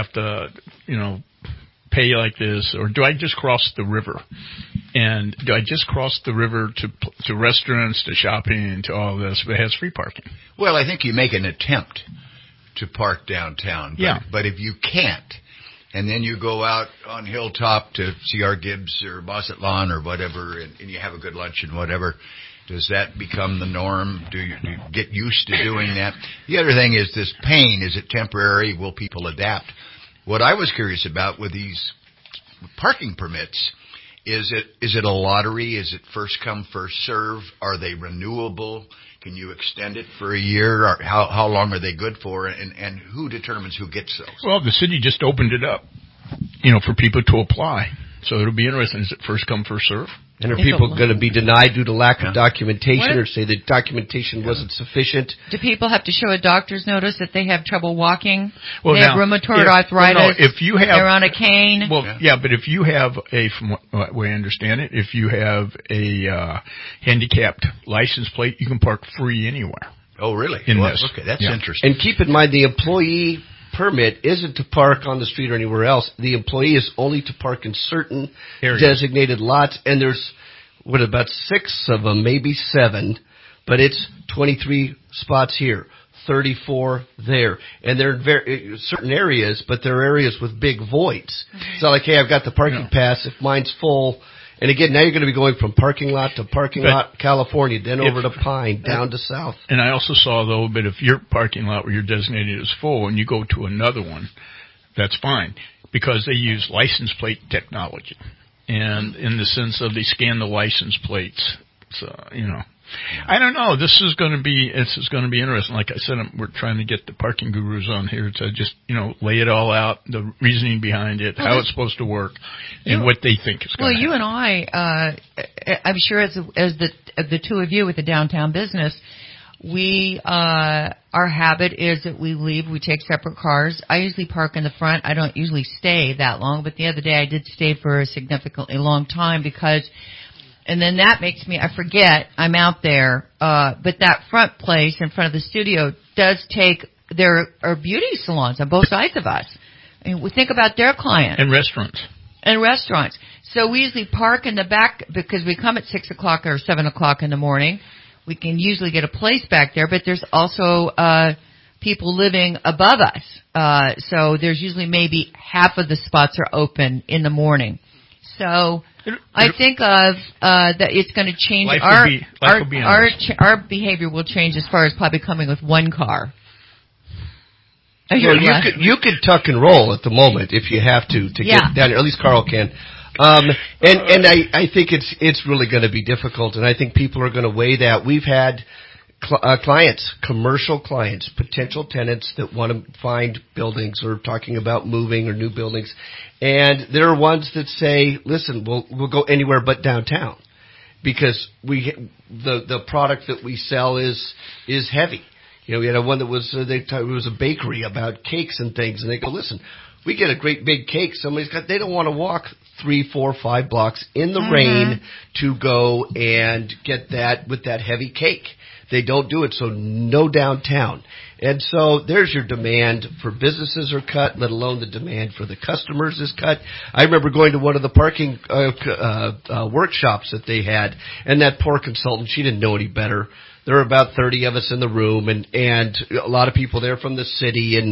pay like this, or do I just cross the river? And do I just cross the river to restaurants, to shopping, to all this, but it has free parking? Well, I think you make an attempt to park downtown. But if you can't, and then you go out on Hilltop to C.R. Gibbs or Bossett Lawn or whatever, and you have a good lunch and whatever, does that become the norm? Do you get used to doing that? The other thing is this pain. Is it temporary? Will people adapt? What I was curious about with these parking permits, is it a lottery? Is it first come, first serve? Are they renewable? Can you extend it for a year? Or how long are they good for? And who determines who gets those? Well, the city just opened it up, for people to apply. So it'll be interesting. Is it first come, first serve? And are people going to be denied due to lack of documentation or say the documentation wasn't sufficient? Do people have to show a doctor's notice that they have trouble walking? Well, they have rheumatoid arthritis? If you have, they're on a cane? Well, but if you have from what way I understand it, if you have a handicapped license plate, you can park free anywhere. Oh, really? Okay, that's interesting. And keep in mind, the employee permit isn't to park on the street or anywhere else. The employee is only to park in certain designated lots, and there's about 6 of them, maybe 7, but it's 23 spots here, 34 there, and they're in certain areas, but they're areas with big voids. It's not like, hey, I've got the parking pass. If mine's full. And again, now you're going to be going from parking lot to parking lot, California, then over to Pine, down to South. And I also saw, though, but if your parking lot where you're designated is full and you go to another one, that's fine because they use license plate technology. And in the sense of they scan the license plates. So, I don't know. This is going to be interesting. Like I said, we're trying to get the parking gurus on here to just, lay it all out, the reasoning behind it, how it's supposed to work, and what they think is going to happen. Well, you and I'm sure as the two of you with the downtown business, we, our habit is that we leave, we take separate cars. I usually park in the front. I don't usually stay that long, but the other day I did stay for a significantly long time and then that makes me, I forget, I'm out there, but that front place in front of the studio does there are beauty salons on both sides of us. I mean, we think about their clients. And restaurants. So we usually park in the back because we come at 6 o'clock or 7 o'clock in the morning. We can usually get a place back there, but there's also, people living above us. So there's usually maybe half of the spots are open in the morning. So I think that it's going to change. Our behavior will change as far as probably coming with one car. You could tuck and roll at the moment if you have to get down there. At least Carl can. And I think it's really going to be difficult, and I think people are going to weigh that. We've had clients, commercial clients, potential tenants that want to find buildings or talking about moving or new buildings. And there are ones that say, listen, we'll go anywhere but downtown because the product that we sell is heavy. We had one that was, it was a bakery about cakes and things, and they go, listen, we get a great big cake. They don't want to walk 3, 4, 5 blocks in the rain to go and get that with that heavy cake. They don't do it, so no downtown. And so there's your demand for businesses are cut, let alone the demand for the customers is cut. I remember going to one of the parking workshops that they had, and that poor consultant, she didn't know any better. There were about 30 of us in the room, and a lot of people there from the city, and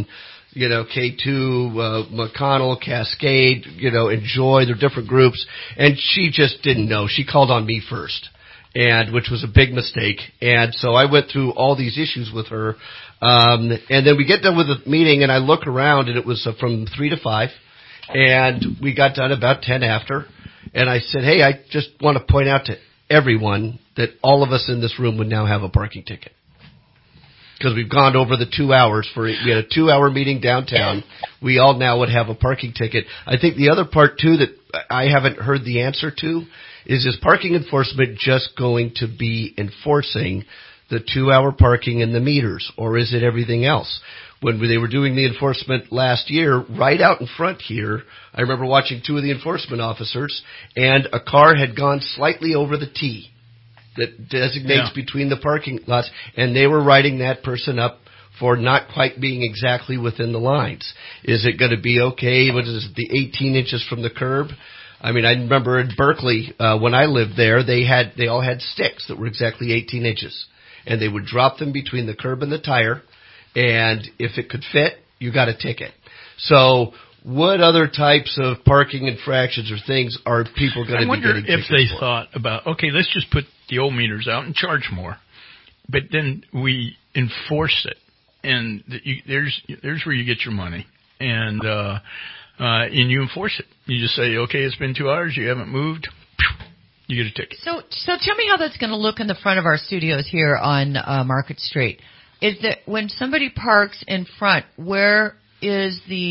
K2, McConnell, Cascade, Enjoy, they're different groups, and she just didn't know. She called on me first. Which was a big mistake. And so I went through all these issues with her. And then we get done with the meeting, and I look around, and it was from 3 to 5. And we got done about 10 after. And I said, hey, I just want to point out to everyone that all of us in this room would now have a parking ticket. Because we've gone over the 2 hours. We had a 2-hour meeting downtown. We all now would have a parking ticket. I think the other part, too, that I haven't heard the answer to is parking enforcement just going to be enforcing the 2-hour parking and the meters, or is it everything else? When they were doing the enforcement last year, right out in front here, I remember watching 2 of the enforcement officers, and a car had gone slightly over the T that designates between the parking lots, and they were writing that person up for not quite being exactly within the lines. Is it going to be okay? What is it, the 18 inches from the curb? I mean, I remember in Berkeley, when I lived there, they all had sticks that were exactly 18 inches. And they would drop them between the curb and the tire. And if it could fit, you got a ticket. So what other types of parking infractions or things are people going to be getting tickets for? I wonder if they thought about, okay, let's just put the old meters out and charge more. But then we enforce it. And there's where you get your money. And you enforce it. You just say, okay, it's been 2 hours, you haven't moved, you get a ticket. So tell me how that's going to look in the front of our studios here on Market Street. Is that when somebody parks in front, where is the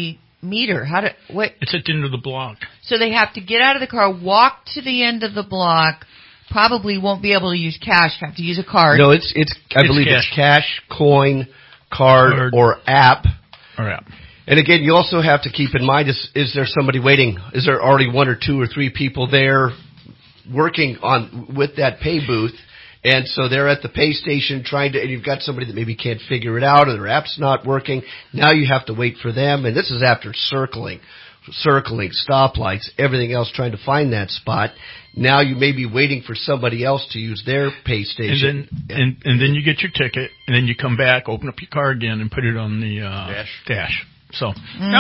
meter? What? It's at the end of the block. So they have to get out of the car, walk to the end of the block. Probably won't be able to use cash. Have to use a card. No, I believe it's cash, coin, card, or app. Or app. And again, you also have to keep in mind: is there somebody waiting? Is there already 1 or 2 or 3 people there working with that pay booth? And so they're at the pay station and you've got somebody that maybe can't figure it out, or their app's not working. Now you have to wait for them, and this is after circling, stoplights, everything else, trying to find that spot. Now you may be waiting for somebody else to use their pay station. And then you get your ticket, and then you come back, open up your car again, and put it on the dash. So,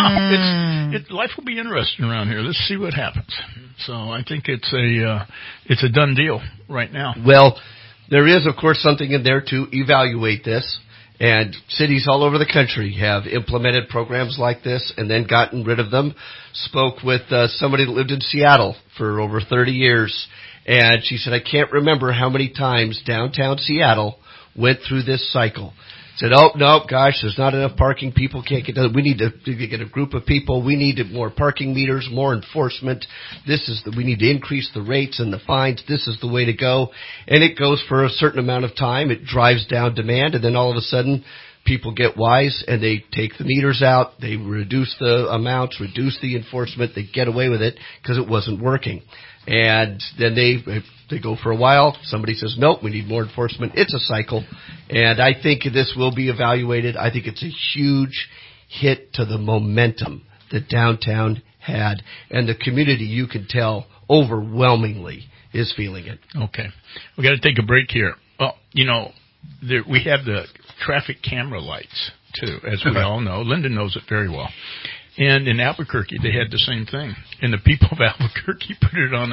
life will be interesting around here. Let's see what happens. So I think it's a done deal right now. Well, there is, of course, something in there to evaluate this, and cities all over the country have implemented programs like this and then gotten rid of them. Spoke with somebody that lived in Seattle for over 30 years, and she said, I can't remember how many times downtown Seattle went through this cycle. Said, oh, no, gosh, there's not enough parking. People can't get done. We need to get a group of people. We need more parking meters, more enforcement. We need to increase the rates and the fines. This is the way to go. And it goes for a certain amount of time. It drives down demand. And then all of a sudden, people get wise and they take the meters out. They reduce the amounts, reduce the enforcement. They get away with it because it wasn't working. And then they go for a while. Somebody says, nope, we need more enforcement. It's a cycle. And I think this will be evaluated. I think it's a huge hit to the momentum that downtown had. And the community, you can tell, overwhelmingly is feeling it. Okay. We got to take a break here. Well, we have the traffic camera lights, too, as we all know. Linda knows it very well. And in Albuquerque, they had the same thing. And the people of Albuquerque put it on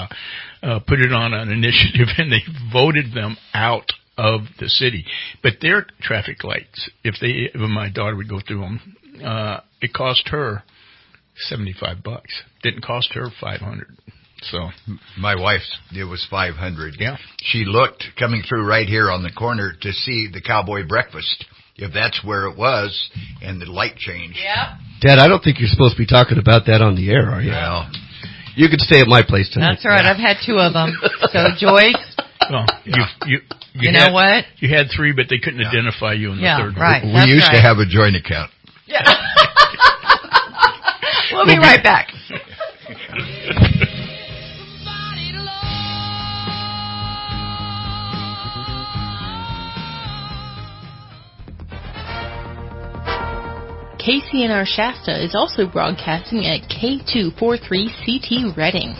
an initiative, and they voted them out of the city. But their traffic lights, when my daughter would go through them, it cost her $75. Didn't cost her $500. So my wife's, it was $500. Yeah. She looked coming through right here on the corner to see the cowboy breakfast, if that's where it was, and the light changed. Yeah. Dad, I don't think you're supposed to be talking about that on the air, are you? Well, you could stay at my place tonight. That's all right. I've had 2 of them. So, Joyce. Well, you know what? You had 3, but they couldn't identify you in the third one. Right. We used to have a joint account. Yeah. We'll be right back. KCNR Shasta is also broadcasting at K243CT Redding.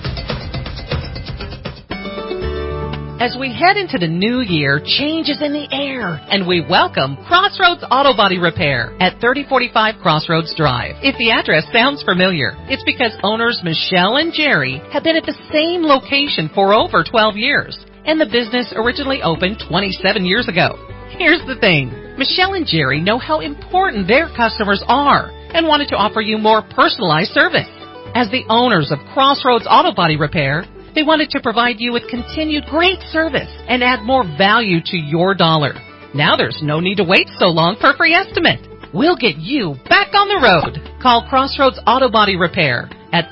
As we head into the new year, change is in the air, and we welcome Crossroads Auto Body Repair at 3045 Crossroads Drive. If the address sounds familiar, it's because owners Michelle and Jerry have been at the same location for over 12 years, and the business originally opened 27 years ago. Here's the thing. Michelle and Jerry know how important their customers are and wanted to offer you more personalized service. As the owners of Crossroads Auto Body Repair, they wanted to provide you with continued great service and add more value to your dollar. Now there's no need to wait so long for a free estimate. We'll get you back on the road. Call Crossroads Auto Body Repair at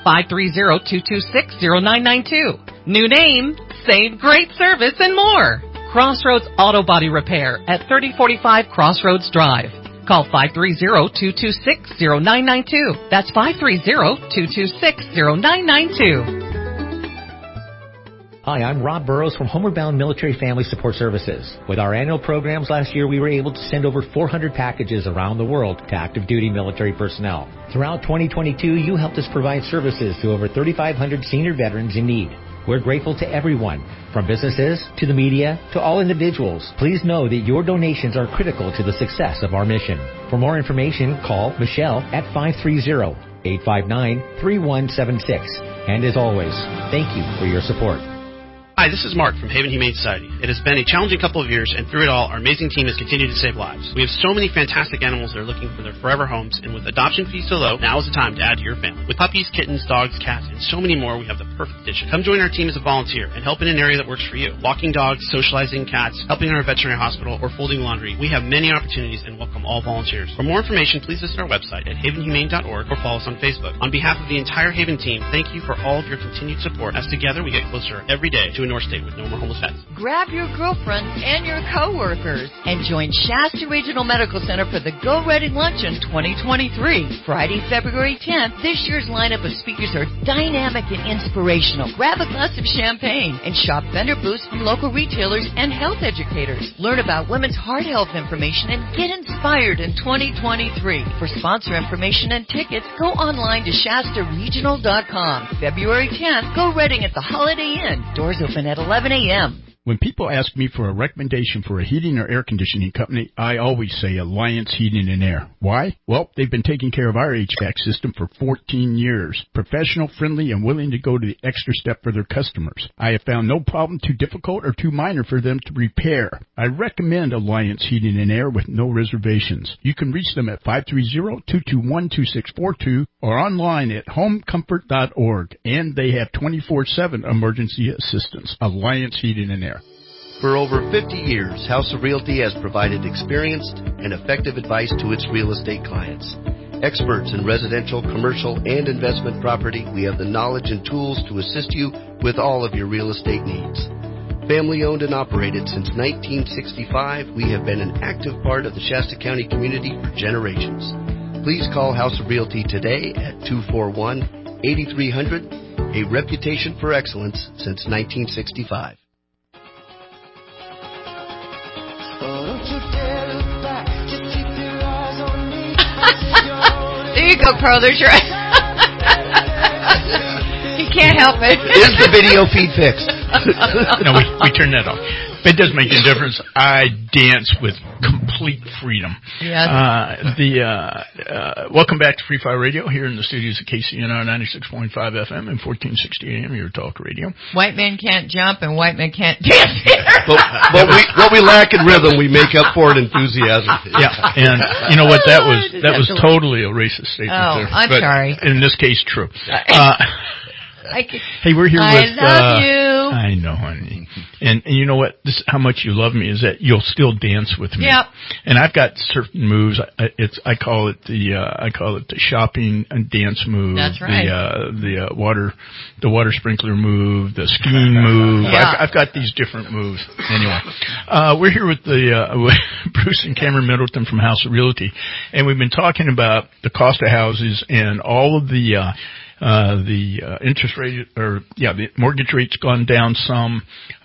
530-226-0992. New name, same great service, and more. Crossroads Auto Body Repair at 3045 Crossroads Drive. Call 530-226-0992. That's 530-226-0992. Hi, I'm Rob Burrows from Homeward Bound Military Family Support Services. With our annual programs last year, we were able to send over 400 packages around the world to active duty military personnel. Throughout 2022, you helped us provide services to over 3,500 senior veterans in need. We're grateful to everyone, from businesses to the media to all individuals. Please know that your donations are critical to the success of our mission. For more information, call Michelle at 530-859-3176. And as always, thank you for your support. Hi, this is Mark from Haven Humane Society. It has been a challenging couple of years, and through it all, our amazing team has continued to save lives. We have so many fantastic animals that are looking for their forever homes, and with adoption fees so low, now is the time to add to your family. With puppies, kittens, dogs, cats, and so many more, we have the perfect addition. Come join our team as a volunteer and help in an area that works for you. Walking dogs, socializing cats, helping in our veterinary hospital, or folding laundry. We have many opportunities and welcome all volunteers. For more information, please visit our website at havenhumane.org or follow us on Facebook. On behalf of the entire Haven team, thank you for all of your continued support, as together we get closer every day to a North State with no more homeless pets. Grab your girlfriends and your coworkers and join Shasta Regional Medical Center for the Go Ready Luncheon 2023. Friday, February 10th, this year's lineup of speakers are dynamic and inspirational. Grab a glass of champagne and shop vendor booths from local retailers and health educators. Learn about women's heart health information and get inspired in 2023. For sponsor information and tickets, go online to ShastaRegional.com. February 10th, Go Reading at the Holiday Inn. Doors open at 11 a.m. When people ask me for a recommendation for a heating or air conditioning company, I always say Alliance Heating and Air. Why? Well, they've been taking care of our HVAC system for 14 years. Professional, friendly, and willing to go to the extra step for their customers. I have found no problem too difficult or too minor for them to repair. I recommend Alliance Heating and Air with no reservations. You can reach them at 530-221-2642 or online at homecomfort.org. And they have 24/7 emergency assistance. Alliance Heating and Air. For over 50 years, House of Realty has provided experienced and effective advice to its real estate clients. Experts in residential, commercial, and investment property, we have the knowledge and tools to assist you with all of your real estate needs. Family owned and operated since 1965, we have been an active part of the Shasta County community for generations. Please call House of Realty today at 241-8300, a reputation for excellence since 1965. There you go, Carl. There's your... You can't help it. Is the video feed fixed? No, we turn that off. It does make a difference. I dance with complete freedom. Yes. Welcome back to Free Fire Radio here in the studios of KCNR 96.5 FM and 1460 AM, your talk radio. White men can't jump and white men can't dance here. But what we lack in rhythm, we make up for it in enthusiasm. Yeah, and you know what? That was totally a racist statement there. I'm sorry. In this case, true. Hey, we're here with... I love you. I know, honey. And you know what? This how much you love me is that you'll still dance with me. Yep. And I've got certain moves. I call it the shopping and dance move. That's right. The water sprinkler move, the skiing move. Yeah. I've got these different moves. Anyway, we're here with Bruce and Cameron Middleton from House of Realty, and we've been talking about the cost of houses and all of the interest rate, the mortgage rate's gone down some.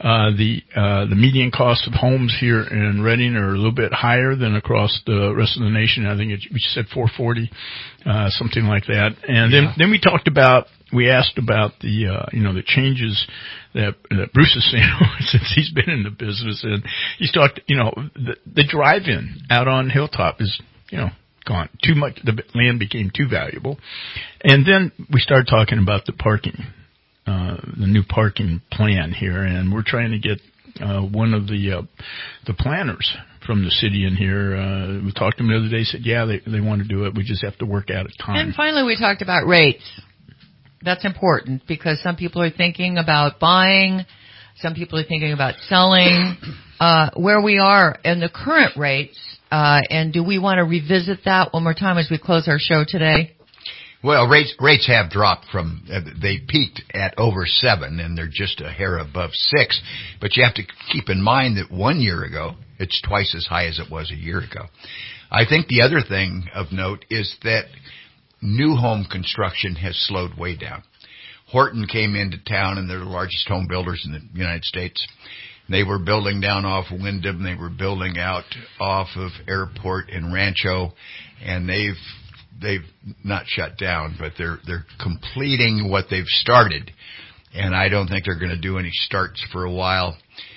The median cost of homes here in Reading are a little bit higher than across the rest of the nation. I think we said $440, something like that. And then we asked about the changes that Bruce has seen since he's been in the business, and he's talked, the drive-in out on Hilltop is, gone. Too much, the land became too valuable. And then we started talking about the parking, the new parking plan here, and we're trying to get one of the planners from the city in here. We talked to him the other day, said, they want to do it. We just have to work out a time. And finally, we talked about rates. That's important because some people are thinking about buying, some people are thinking about selling, where we are in the current rates. And do we want to revisit that one more time as we close our show today? Well, rates have dropped from, they peaked at over 7 and they're just a hair above 6. But you have to keep in mind that 1 year ago, it's twice as high as it was a year ago. I think the other thing of note is that new home construction has slowed way down. Horton came into town and they're the largest home builders in the United States. They were building down off of Wyndham. They were building out off of Airport in Rancho, and they've not shut down, but they're completing what they've started. And I don't think they're going to do any starts for a while.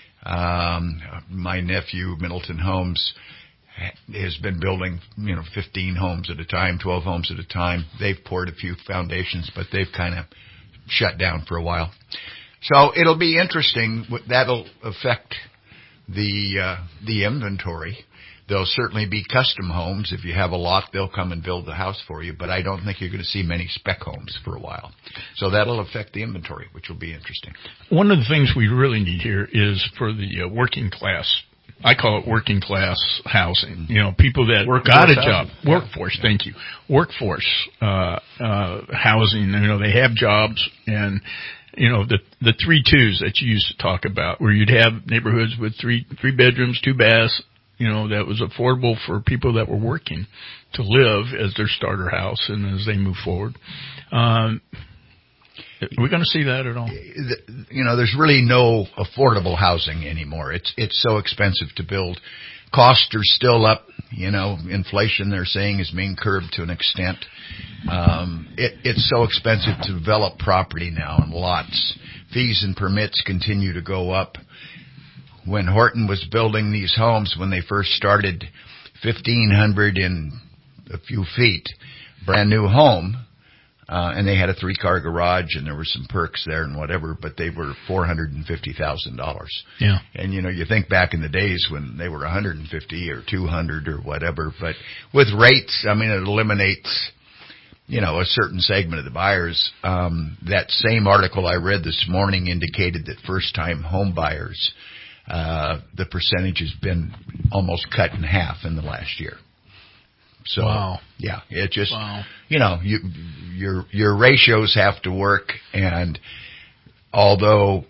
My nephew, Middleton Homes, has been building, 15 homes at a time, 12 homes at a time. They've poured a few foundations, but they've kind of shut down for a while. So it'll be interesting. That'll affect the inventory. There'll certainly be custom homes. If you have a lot, they'll come and build the house for you. But I don't think you're going to see many spec homes for a while. So that'll affect the inventory, which will be interesting. One of the things we really need here is for the working class. I call it working class housing. You know, people that got a job. Workforce, thank you. Workforce housing. You know, they have jobs, and you know the 3 2s that you used to talk about, where you'd have neighborhoods with three bedrooms, 2 baths. You know, that was affordable for people that were working to live as their starter house and as they move forward. Are we going to see that at all? You know, there's really no affordable housing anymore. It's so expensive to build. Costs are still up. You know, inflation, they're saying, is being curbed to an extent. It's so expensive to develop property now in lots. Fees and permits continue to go up. When Horton was building these homes, when they first started, 1,500 in a few feet, brand new home, and they had a 3-car garage, and there were some perks there and whatever, but they were $450,000. Yeah. And you know, you think back in the days when they were 150 or 200 or whatever, but with rates, I mean, it eliminates, you know, a certain segment of the buyers. That same article I read this morning indicated that first-time home buyers, the percentage has been almost cut in half in the last year. So, wow. Yeah, it just, you know, your ratios have to work, and although,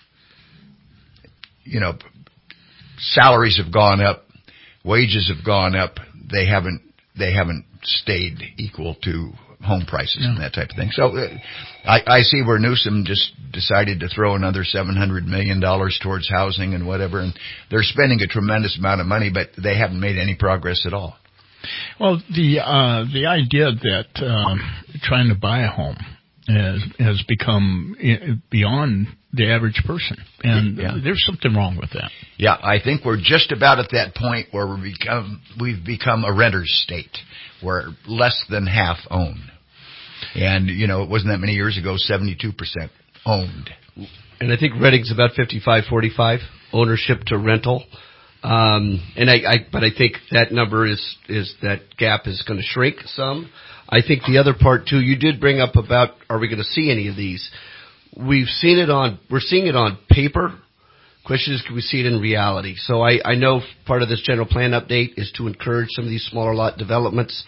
you know, salaries have gone up, wages have gone up, they haven't stayed equal to home prices and that type of thing. So I see where Newsom just decided to throw another $700 million towards housing and whatever, and they're spending a tremendous amount of money, but they haven't made any progress at all. Well, the idea that trying to buy a home has become beyond the average person, and there's something wrong with that. Yeah, I think we're just about at that point where we've become a renter's state, where less than half own. And, you know, it wasn't that many years ago, 72% owned. And I think Reading's about 55-45 ownership to rental. But I think that number is that gap is going to shrink some. I think the other part too, you did bring up about, are we going to see any of these? We're seeing it on paper. Question is, can we see it in reality? So I know part of this general plan update is to encourage some of these smaller lot developments.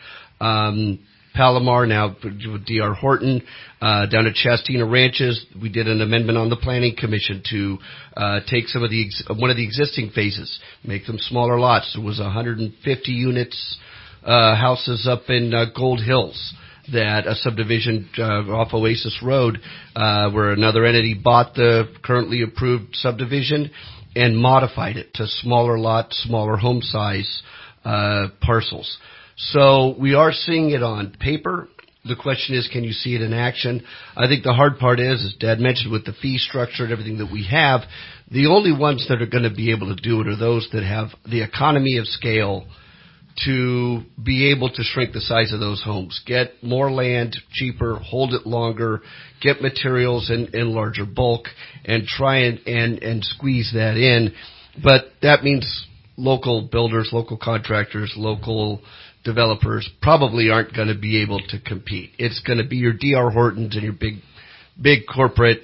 Palomar now with D.R. Horton, down at Chastina Ranches, we did an amendment on the Planning Commission to take some of one of the existing phases, make them smaller lots. There was 150 units, houses up in Gold Hills, that a subdivision off Oasis Road, where another entity bought the currently approved subdivision and modified it to smaller lots, smaller home size parcels. So we are seeing it on paper. The question is, can you see it in action? I think the hard part is, as Dad mentioned, with the fee structure and everything that we have, the only ones that are going to be able to do it are those that have the economy of scale to be able to shrink the size of those homes, get more land cheaper, hold it longer, get materials in larger bulk, and try and squeeze that in. But that means local builders, local contractors, local developers probably aren't going to be able to compete. It's going to be your D.R. Hortons and your big corporate,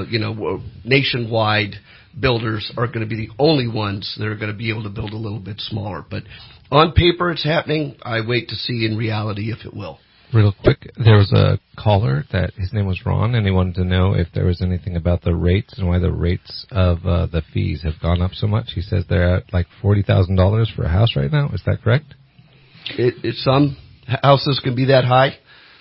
nationwide builders are going to be the only ones that are going to be able to build a little bit smaller. But on paper, it's happening. I wait to see in reality if it will. Real quick, there was a caller that his name was Ron, and he wanted to know if there was anything about the rates and why the rates of the fees have gone up so much. He says they're at like $40,000 for a house right now. Is that correct? Some houses can be that high.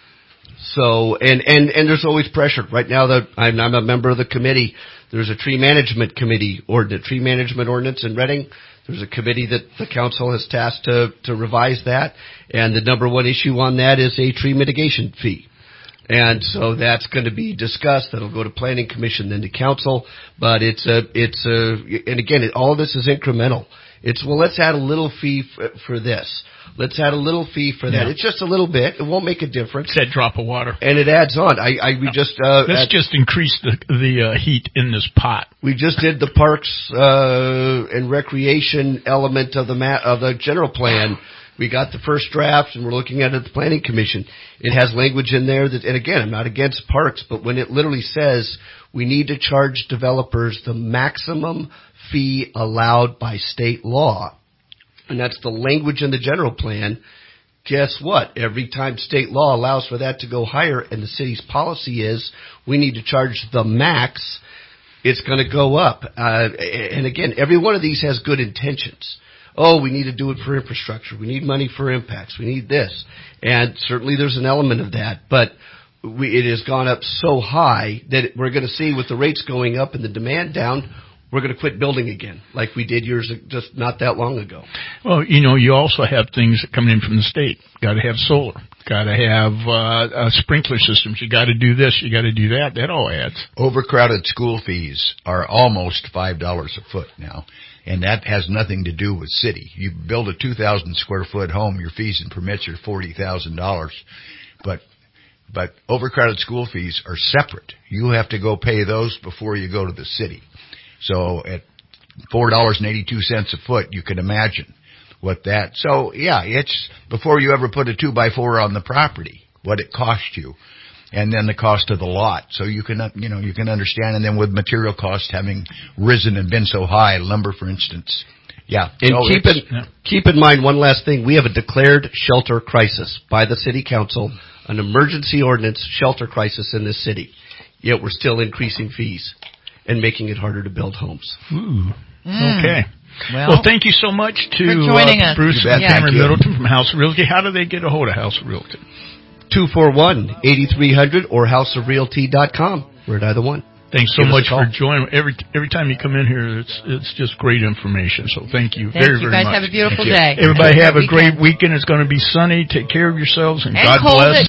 So, and there's always pressure. Right now that I'm a member of the committee, there's a tree management ordinance in Reading. There's a committee that the council has tasked to revise that. And the number one issue on that is a tree mitigation fee. And so that's going to be discussed. That'll go to planning commission, then to council. But and again, all of this is incremental. It's, well, let's add a little fee for this. Let's add a little fee for that. Yeah. It's just a little bit. It won't make a difference. It's that drop of water. And it adds on. Let's just increase the heat in this pot. We just did the parks and recreation element of the general plan. We got the first draft, and we're looking at it at the Planning Commission. It has language in there that, and again, I'm not against parks, but when it literally says we need to charge developers the maximum fee allowed by state law, and that's the language in the general plan, guess what? Every time state law allows for that to go higher, and the city's policy is we need to charge the max, it's going to go up. And again, every one of these has good intentions. Oh, we need to do it for infrastructure. We need money for impacts. We need this. And certainly there's an element of that. But it has gone up so high that we're going to see with the rates going up and the demand down, we're going to quit building again like we did just not that long ago. Well, you also have things that come in from the state. Got to have solar. Got to have sprinkler systems. You got to do this. You got to do that. That all adds. Overcrowded school fees are almost $5 a foot now. And that has nothing to do with city. You build a 2,000 square foot home, your fees and permits are $40,000. But overcrowded school fees are separate. You have to go pay those before you go to the city. So at $4.82 a foot, you can imagine what that. So yeah, it's before you ever put a 2x4 on the property, what it cost you. And then the cost of the lot. So you can understand. And then with material costs having risen and been so high, lumber, for instance. Yeah. And keep in mind one last thing. We have a declared shelter crisis by the city council, an emergency ordinance shelter crisis in this city. Yet we're still increasing fees and making it harder to build homes. Ooh. Okay. Well, thank you so much to Bruce and Cameron Middleton from House of Realty. How do they get a hold of House of Realty? 241-8300 or houseofrealty.com. We're at either one. Thanks so much for joining. Every time you come in here, it's just great information. So thank you very much. You guys have a beautiful day. Everybody have a great weekend. It's going to be sunny. Take care of yourselves and God bless.